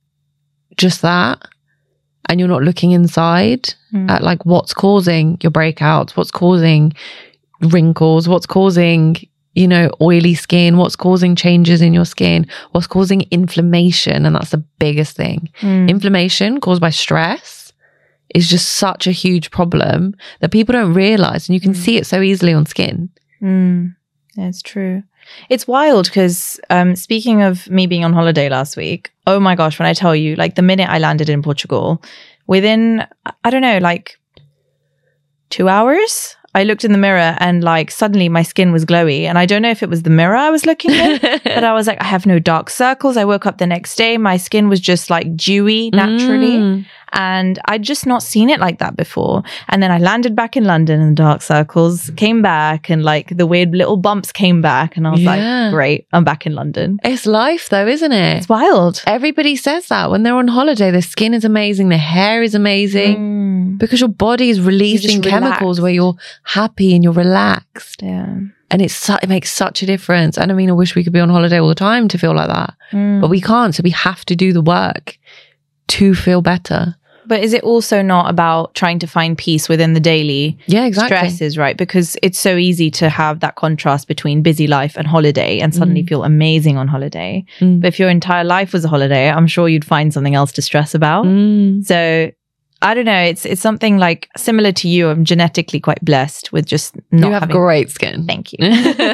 that, and you're not looking inside at like what's causing your breakouts, what's causing wrinkles, what's causing, you know, oily skin, what's causing changes in your skin, what's causing inflammation. And that's the biggest thing. Inflammation caused by stress is just such a huge problem that people don't realize. And you can see it so easily on skin. That's true. It's wild because speaking of me being on holiday last week, oh my gosh, when I tell you, like the minute I landed in Portugal, within, I don't know, like 2 hours, I looked in the mirror and like suddenly my skin was glowy. And I don't know if it was the mirror I was looking in, but I was like, I have no dark circles. I woke up the next day, my skin was just like dewy naturally. And I'd just not seen it like that before. And then I landed back in London and the dark circles came back and like the weird little bumps came back. And I was like, great, I'm back in London. It's life though, isn't it? It's wild. Everybody says that when they're on holiday, their skin is amazing, their hair is amazing because your body is releasing chemicals where you're happy and you're relaxed. Yeah. And it makes such a difference. And I mean, I wish we could be on holiday all the time to feel like that, but we can't. So we have to do the work to feel better. But is it also not about trying to find peace within the daily stresses, right? Because it's so easy to have that contrast between busy life and holiday and suddenly feel amazing on holiday. But if your entire life was a holiday, I'm sure you'd find something else to stress about. So I don't know. It's something like similar to you. I'm genetically quite blessed with just not having great skin. Thank you.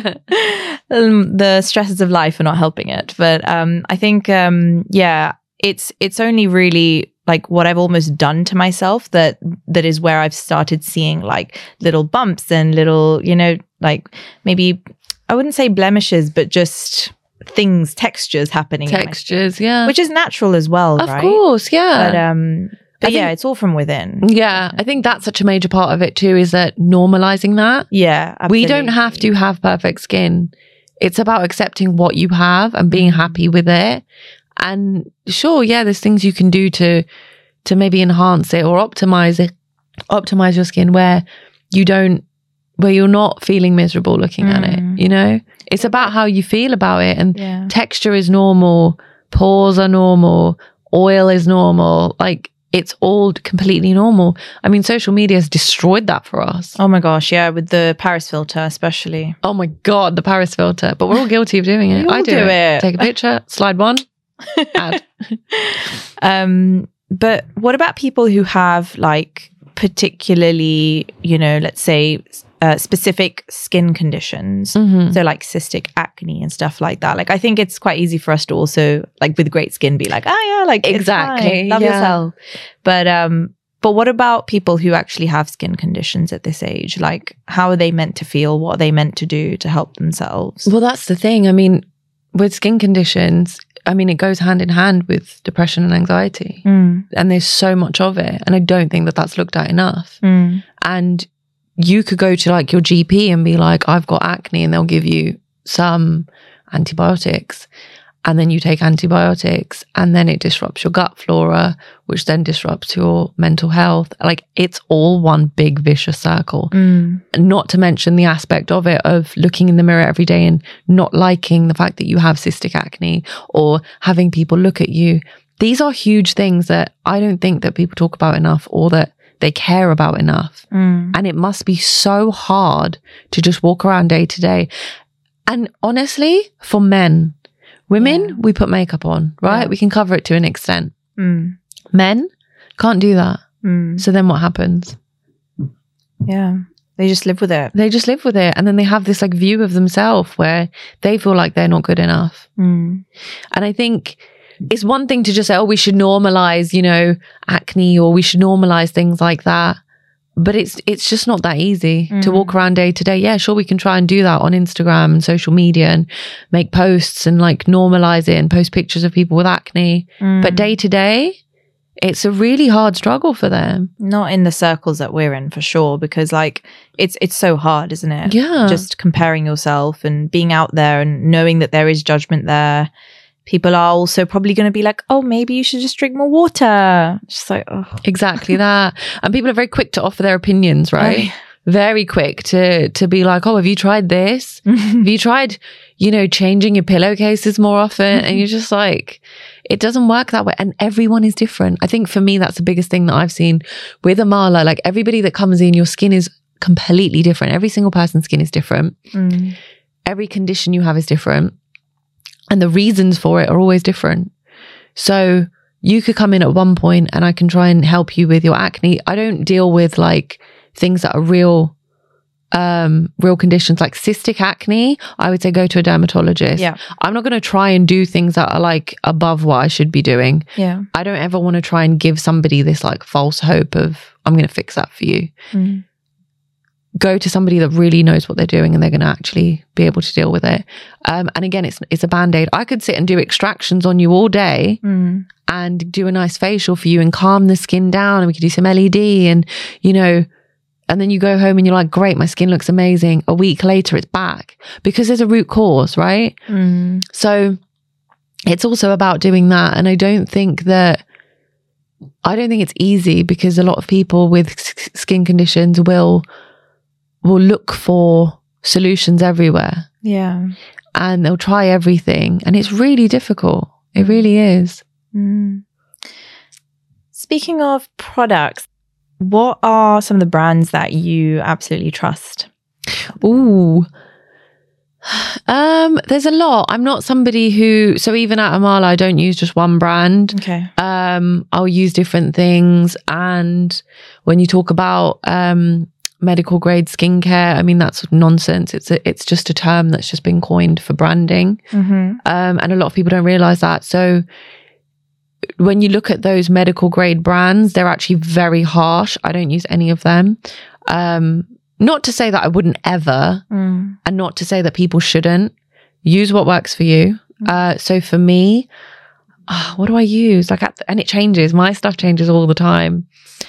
The stresses of life are not helping it. But I think, it's only really like what I've almost done to myself that is where I've started seeing like little bumps and little, like maybe I wouldn't say blemishes, but just things, textures happening. Textures, yeah. Which is natural as well, of right? Of course, yeah. But yeah, it's all from within. Yeah, I think that's such a major part of it too, is that normalizing that. Yeah, absolutely. We don't have to have perfect skin. It's about accepting what you have and being happy with it. And sure, yeah, there's things you can do to maybe enhance it or optimize your skin where you're not feeling miserable looking at it, It's about how you feel about it. And texture is normal, pores are normal, oil is normal, like it's all completely normal. I mean, social media has destroyed that for us. Oh my gosh, yeah, with the Paris filter especially. Oh my God, the Paris filter. But we're all guilty of doing it. I do it. Take a picture, slide one. Add. But what about people who have like particularly, let's say specific skin conditions, so like cystic acne and stuff like that? Like I think it's quite easy for us to also like with great skin be like, oh yeah, like exactly, it's fine. Love yourself. But what about people who actually have skin conditions at this age? Like how are they meant to feel? What are they meant to do to help themselves? Well, that's the thing. I mean, with skin conditions, it goes hand in hand with depression and anxiety. And there's so much of it. And I don't think that that's looked at enough. And you could go to like your GP and be like, I've got acne, and they'll give you some antibiotics. And then you take antibiotics and then it disrupts your gut flora, which then disrupts your mental health. Like it's all one big vicious circle. And not to mention the aspect of it of looking in the mirror every day and not liking the fact that you have cystic acne or having people look at you. These are huge things that I don't think that people talk about enough or that they care about enough. And it must be so hard to just walk around day to day. And honestly, for men, women, we put makeup on, right? We can cover it to an extent. Men can't do that. So then what happens? Yeah. They just live with it. They just live with it. And then they have this like view of themselves where they feel like they're not good enough. And I think it's one thing to just say, oh, we should normalize, acne, or we should normalize things like that. But it's just not that easy to walk around day to day. Yeah, sure, we can try and do that on Instagram and social media and make posts and like normalize it and post pictures of people with acne. But day to day, it's a really hard struggle for them. Not in the circles that we're in, for sure, because like it's so hard, isn't it? Yeah. Just comparing yourself and being out there and knowing that there is judgment there. People are also probably going to be like, oh, maybe you should just drink more water. Just like, oh. Exactly that. And people are very quick to offer their opinions, right? Very quick to be like, oh, have you tried this? Have you tried, changing your pillowcases more often? And you're just like, it doesn't work that way. And everyone is different. I think for me, that's the biggest thing that I've seen with Amala. Like everybody that comes in, your skin is completely different. Every single person's skin is different. Every condition you have is different. And the reasons for it are always different. So you could come in at one point and I can try and help you with your acne. I don't deal with like things that are real conditions like cystic acne. I would say go to a dermatologist. Yeah. I'm not going to try and do things that are like above what I should be doing. Yeah. I don't ever want to try and give somebody this like false hope of I'm going to fix that for you. go to somebody that really knows what they're doing and they're going to actually be able to deal with it. And again, it's a Band-Aid. I could sit and do extractions on you all day and do a nice facial for you and calm the skin down, and we could do some LED and, you know, and then you go home and you're like, great, my skin looks amazing. A week later, it's back because there's a root cause, right? So it's also about doing that. And I don't think it's easy, because a lot of people with skin conditions will look for solutions everywhere. Yeah. And they'll try everything. And it's really difficult. It really is. Speaking of products, what are some of the brands that you absolutely trust? Ooh. There's a lot. I'm not somebody who, so even at Amala, I don't use just one brand. Okay. I'll use different things. And when you talk about medical grade skincare, I mean, that's nonsense. It's just a term that's just been coined for branding. And a lot of people don't realize that. So when you look at those medical grade brands, they're actually very harsh. I don't use any of them. Not to say that I wouldn't ever, and not to say that people shouldn't. Use what works for you. So for me, what do I use? And it changes. My stuff changes all the time.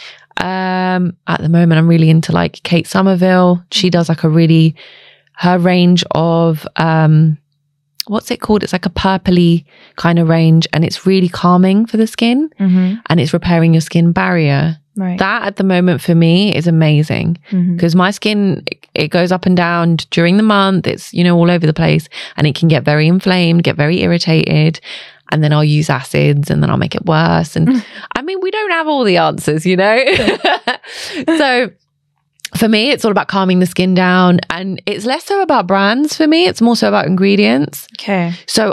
At the moment, I'm really into like Kate Somerville. She does like her range of, what's it called? It's like a purpley kind of range, and it's really calming for the skin, and it's repairing your skin barrier. Right. That at the moment for me is amazing, because my skin, it goes up and down during the month. It's, you know, all over the place, and it can get very inflamed, get very irritated. And then I'll use acids, and then I'll make it worse. And I mean, we don't have all the answers, you know? So for me, it's all about calming the skin down, and it's less so about brands for me. It's more so about ingredients. Okay. So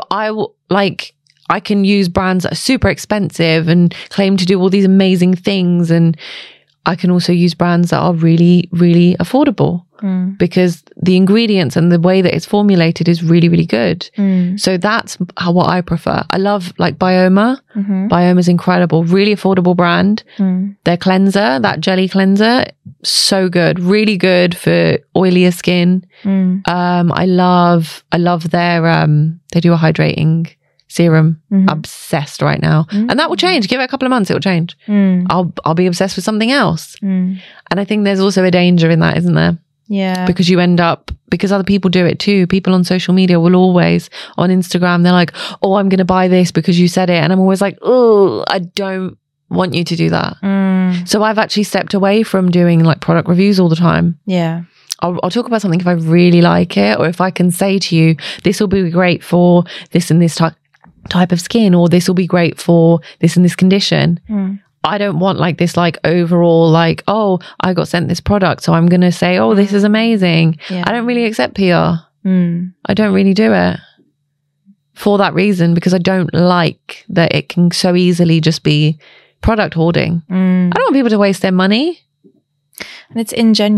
I can use brands that are super expensive and claim to do all these amazing things. And I can also use brands that are really, really affordable, because the ingredients and the way that it's formulated is really, really good. So that's what I prefer. I love like Bioma. Bioma's incredible, really affordable brand. Their cleanser, that jelly cleanser, so good, really good for oilier skin. I love their, they do a hydrating serum. Obsessed right now. And that will change. Give it a couple of months, it will change. I'll be obsessed with something else. And I think there's also a danger in that, isn't there? Yeah. Because you end up, because other people do it too. People on social media will always, on Instagram, they're like, oh, I'm going to buy this because you said it. And I'm always like, oh, I don't want you to do that. So I've actually stepped away from doing like product reviews all the time. Yeah. I'll talk about something if I really like it, or if I can say to you, this will be great for this and this type of skin, or this will be great for this and this condition. I don't want like this like overall like, oh, I got sent this product, so I'm going to say, oh, this is amazing. Yeah. I don't really accept PR. I don't really do it for that reason, because I don't like that it can so easily just be product hoarding. I don't want people to waste their money. And it's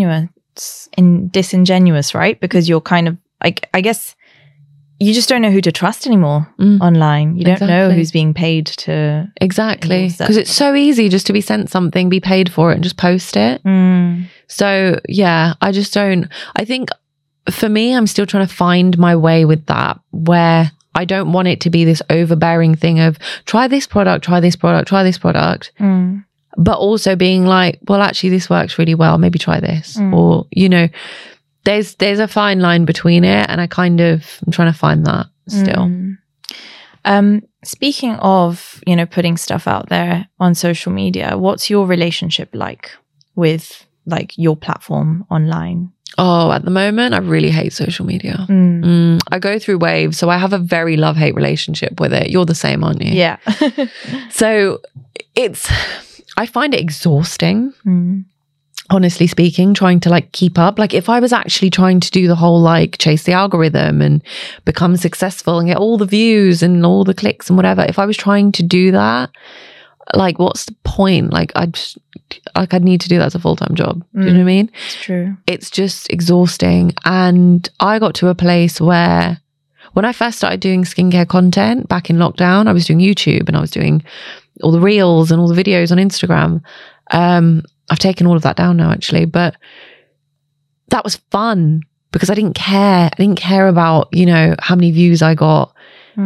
disingenuous, right? Because you're kind of like, I guess you just don't know who to trust anymore online. You don't know who's being paid to. Exactly. Because it's so easy just to be sent something, be paid for it, and just post it. So yeah, I just don't. I think for me, I'm still trying to find my way with that, where I don't want it to be this overbearing thing of try this product, try this product, try this product. But also being like, well, actually this works really well. Maybe try this. Or, you know, there's a fine line between it, and I'm trying to find that still. Speaking of, you know, putting stuff out there on social media, what's your relationship like with like your platform online? Oh, at the moment, I really hate social media. I go through waves, so I have a very love-hate relationship with it. You're the same, aren't you? Yeah. So I find it exhausting. Honestly speaking, trying to like keep up. Like if I was actually trying to do the whole like chase the algorithm and become successful and get all the views and all the clicks and whatever, if I was trying to do that, like what's the point? Like I'd need to do that as a full-time job. Do you know what I mean? It's true. It's just exhausting. And I got to a place where when I first started doing skincare content back in lockdown, I was doing YouTube and I was doing all the reels and all the videos on Instagram. I've taken all of that down now, actually, but that was fun because I didn't care. I didn't care about, you know, how many views I got.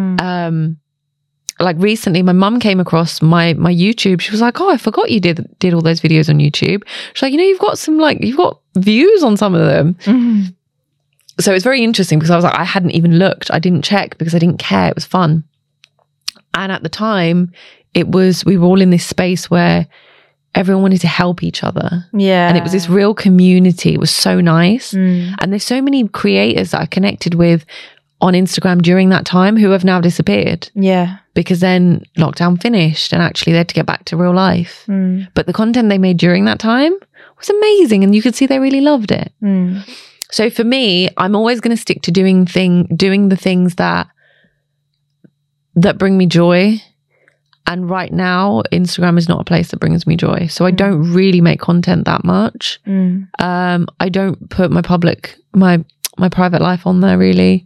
Like recently my mum came across my YouTube. She was like, oh, I forgot you did all those videos on YouTube. She's like, you know, you've got views on some of them. So it's very interesting because I was like, I hadn't even looked. I didn't check because I didn't care. It was fun. And at the time we were all in this space where everyone wanted to help each other. Yeah. And it was this real community. It was so nice. And there's so many creators that I connected with on Instagram during that time who have now disappeared. Yeah. Because then lockdown finished and actually they had to get back to real life. But the content they made during that time was amazing and you could see they really loved it. So for me, I'm always going to stick to doing the things that bring me joy. And right now, Instagram is not a place that brings me joy. So I don't really make content that much. I don't put my private life on there really.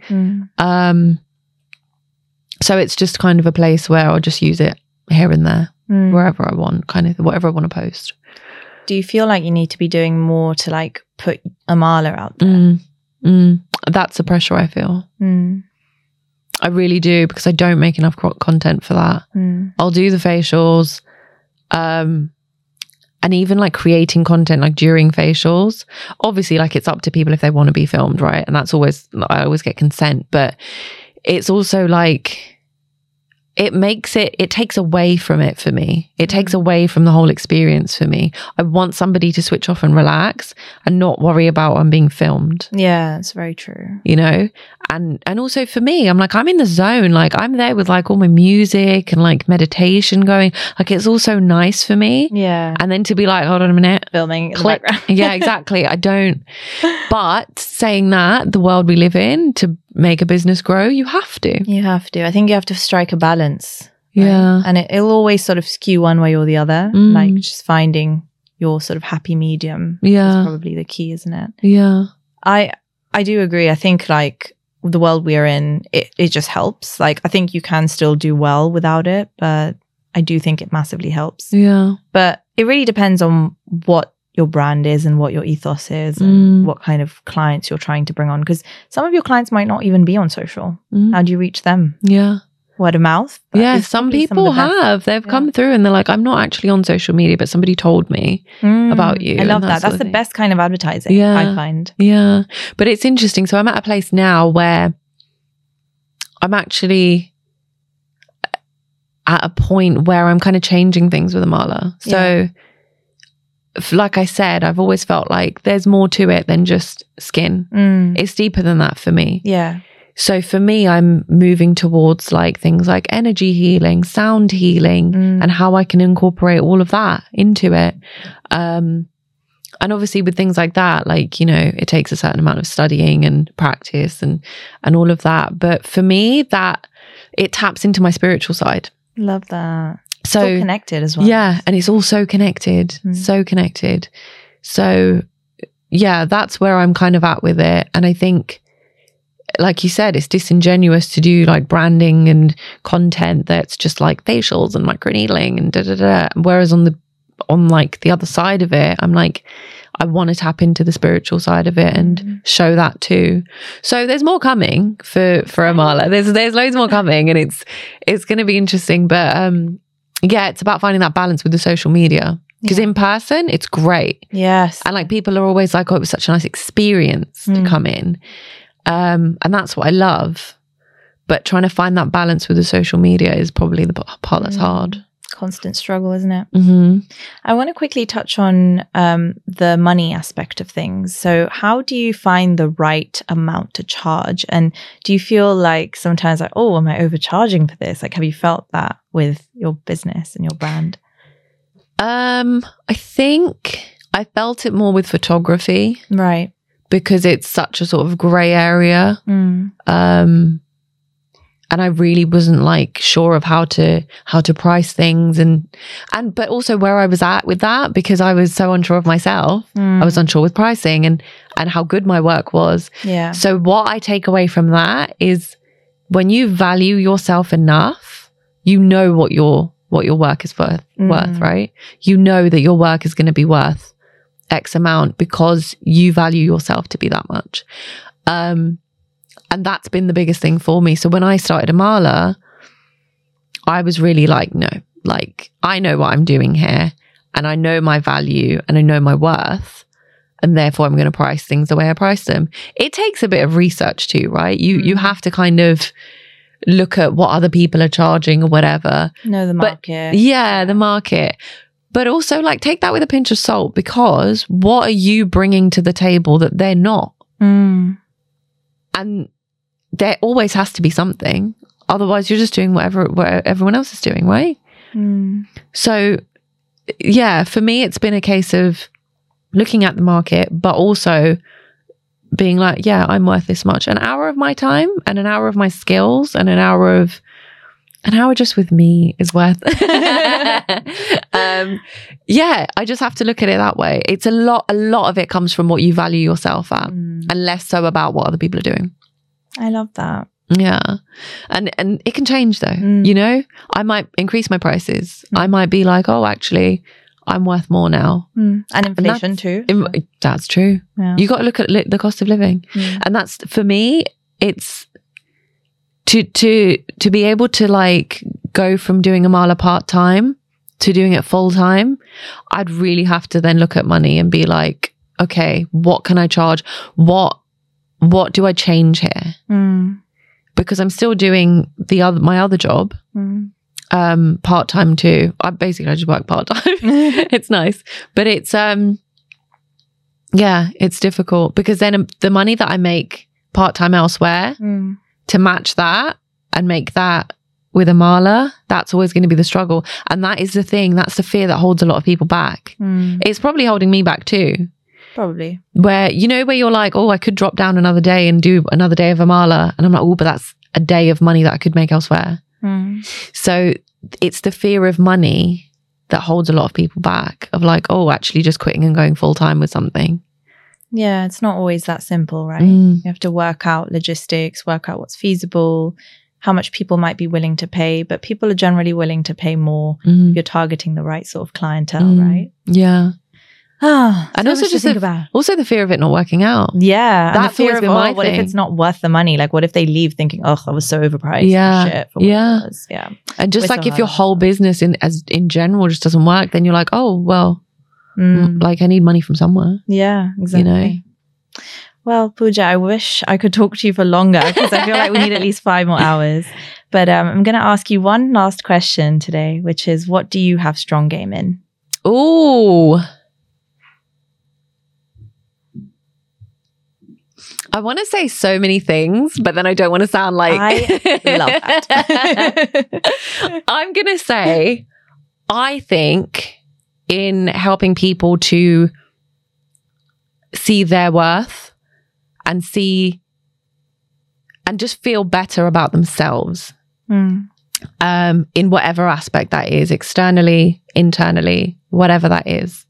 So it's just kind of a place where I'll just use it here and there, wherever I want, kind of whatever I want to post. Do you feel like you need to be doing more to like put Amala out there? That's the pressure I feel. I really do, because I don't make enough content for that. I'll do the facials, and even like creating content like during facials. Obviously, like it's up to people if they want to be filmed, right? And that's always, I always get consent, but it's also like it takes away from it for me. It takes away from the whole experience for me. I want somebody to switch off and relax and not worry about I'm being filmed. Yeah, it's very true. You know? And also for me, I'm like, I'm in the zone. Like I'm there with like all my music and like meditation going. Like it's also nice for me. Yeah. And then to be like, hold on a minute. Filming in the Click. background. Yeah, exactly. I don't. But saying that, the world we live in, to make a business grow, you have to. You have to. I think you have to strike a balance. Right? Yeah. And it'll always sort of skew one way or the other. Like just finding your sort of happy medium. Yeah. Is probably the key, isn't it? Yeah. I do agree. I think like the world we're in, it just helps. Like I think you can still do well without it, but I do think it massively helps. Yeah. But it really depends on what your brand is and what your ethos is and what kind of clients you're trying to bring on. Because some of your clients might not even be on social. How do you reach them? Yeah. Word of mouth? Yeah, some people have. They've come through and they're like, I'm not actually on social media, but somebody told me about you. I love that. That's the best kind of advertising, I find. Yeah. But it's interesting. So I'm at a place now where I'm actually at a point where I'm kind of changing things with Amala. So like I said, I've always felt like there's more to it than just skin. It's deeper than that for me. Yeah. So for me, I'm moving towards like things like energy healing, sound healing, and how I can incorporate all of that into it. And obviously with things like that, like, you know, it takes a certain amount of studying and practice and all of that. But for me, that it taps into my spiritual side. Love that. So it's all connected as well. Yeah. And it's all so connected, so connected. So yeah, that's where I'm kind of at with it. And I think, like you said, it's disingenuous to do like branding and content that's just like facials and microneedling and da-da-da. Whereas on like the other side of it, I'm like, I want to tap into the spiritual side of it and show that too. So there's more coming for Amala. There's loads more coming, and it's going to be interesting. But yeah, it's about finding that balance with the social media. Because in person, it's great. Yes. And like people are always like, oh, it was such a nice experience to come in. And that's what I love. But trying to find that balance with the social media is probably the part that's hard. Constant struggle, isn't it? I want to quickly touch on the money aspect of things. So how do you find the right amount to charge? And do you feel like sometimes like, oh, am I overcharging for this? Like, have you felt that with your business and your brand? I think I felt it more with photography. Right. Because it's such a sort of grey area. And I really wasn't like sure of how to price things and but also where I was at with that, because I was so unsure of myself. I was unsure with pricing and how good my work was. Yeah. So what I take away from that is when you value yourself enough, you know what your work is worth, right? You know that your work is going to be worth X amount because you value yourself to be that much. And that's been the biggest thing for me. So when I started Amala, I was really like, no, like I know what I'm doing here and I know my value and I know my worth. And therefore I'm going to price things the way I price them. It takes a bit of research too, right? You have to kind of look at what other people are charging or whatever. Know the market. But, the market. But also like take that with a pinch of salt, because what are you bringing to the table that they're not? And there always has to be something. Otherwise you're just doing whatever everyone else is doing, right? So yeah, for me it's been a case of looking at the market, but also being like, yeah, I'm worth this much. An hour of my time and an hour of my skills and an hour just with me is worth. Yeah, I just have to look at it that way. It's a lot of it comes from what you value yourself at and less so about what other people are doing. I love that. Yeah. And it can change though. You know, I might increase my prices. I might be like, oh, actually, I'm worth more now. And inflation too. That's true. Yeah. You got to look at the cost of living. And that's, for me, it's to be able to like go from doing Amala part-time to doing it full-time. I'd really have to then look at money and be like, okay, what can I charge? What do I change here? Because I'm still doing my other job. Part-time too. I just work part-time. It's nice. But it's it's difficult because then the money that I make part-time elsewhere to match that and make that with Amala, that's always going to be the struggle. And that is the thing, that's the fear that holds a lot of people back. It's probably holding me back too. Probably. Where you're like, oh, I could drop down another day and do another day of Amala. And I'm like, oh, but that's a day of money that I could make elsewhere. So it's the fear of money that holds a lot of people back, of like, oh, actually just quitting and going full time with something. Yeah, it's not always that simple, right? You have to work out logistics, work out what's feasible, how much people might be willing to pay, but people are generally willing to pay more if you're targeting the right sort of clientele, right? Yeah. And also just the fear of it not working out. Yeah. That's always been my thing. What if it's not worth the money? Like, what if they leave thinking, oh, I was so overpriced? Yeah. For what it was. Yeah. And just like if your whole business in general just doesn't work, then you're like, oh, well, like I need money from somewhere. Yeah, exactly. You know? Well, Pooja, I wish I could talk to you for longer because I feel like we need at least 5 more hours. But I'm going to ask you one last question today, which is, what do you have strong game in? Ooh. I want to say so many things, but then I don't want to sound like... I love that. I'm going to say, I think in helping people to see their worth and just feel better about themselves in whatever aspect that is, externally, internally, whatever that is.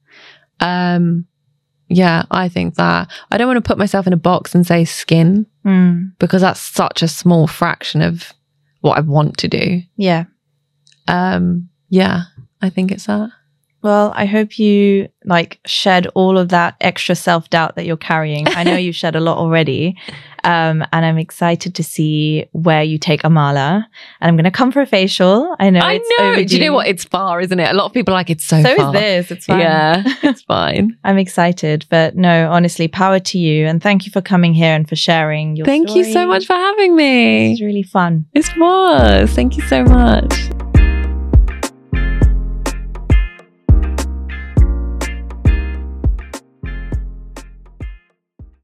Yeah, I think that. I don't want to put myself in a box and say skin because that's such a small fraction of what I want to do. Yeah. Yeah, I think it's that. Well, I hope you shed all of that extra self-doubt that you're carrying. I know you've shed a lot already. And I'm excited to see where you take Amala. And I'm going to come for a facial. I know. Overdue. Do you know what? It's far, isn't it? A lot of people are like, it's so far. So is this. It's fine. Yeah, it's fine. I'm excited. But no, honestly, power to you. And thank you for coming here and for sharing your story. Thank you so much for having me. It was really fun. It was. Thank you so much.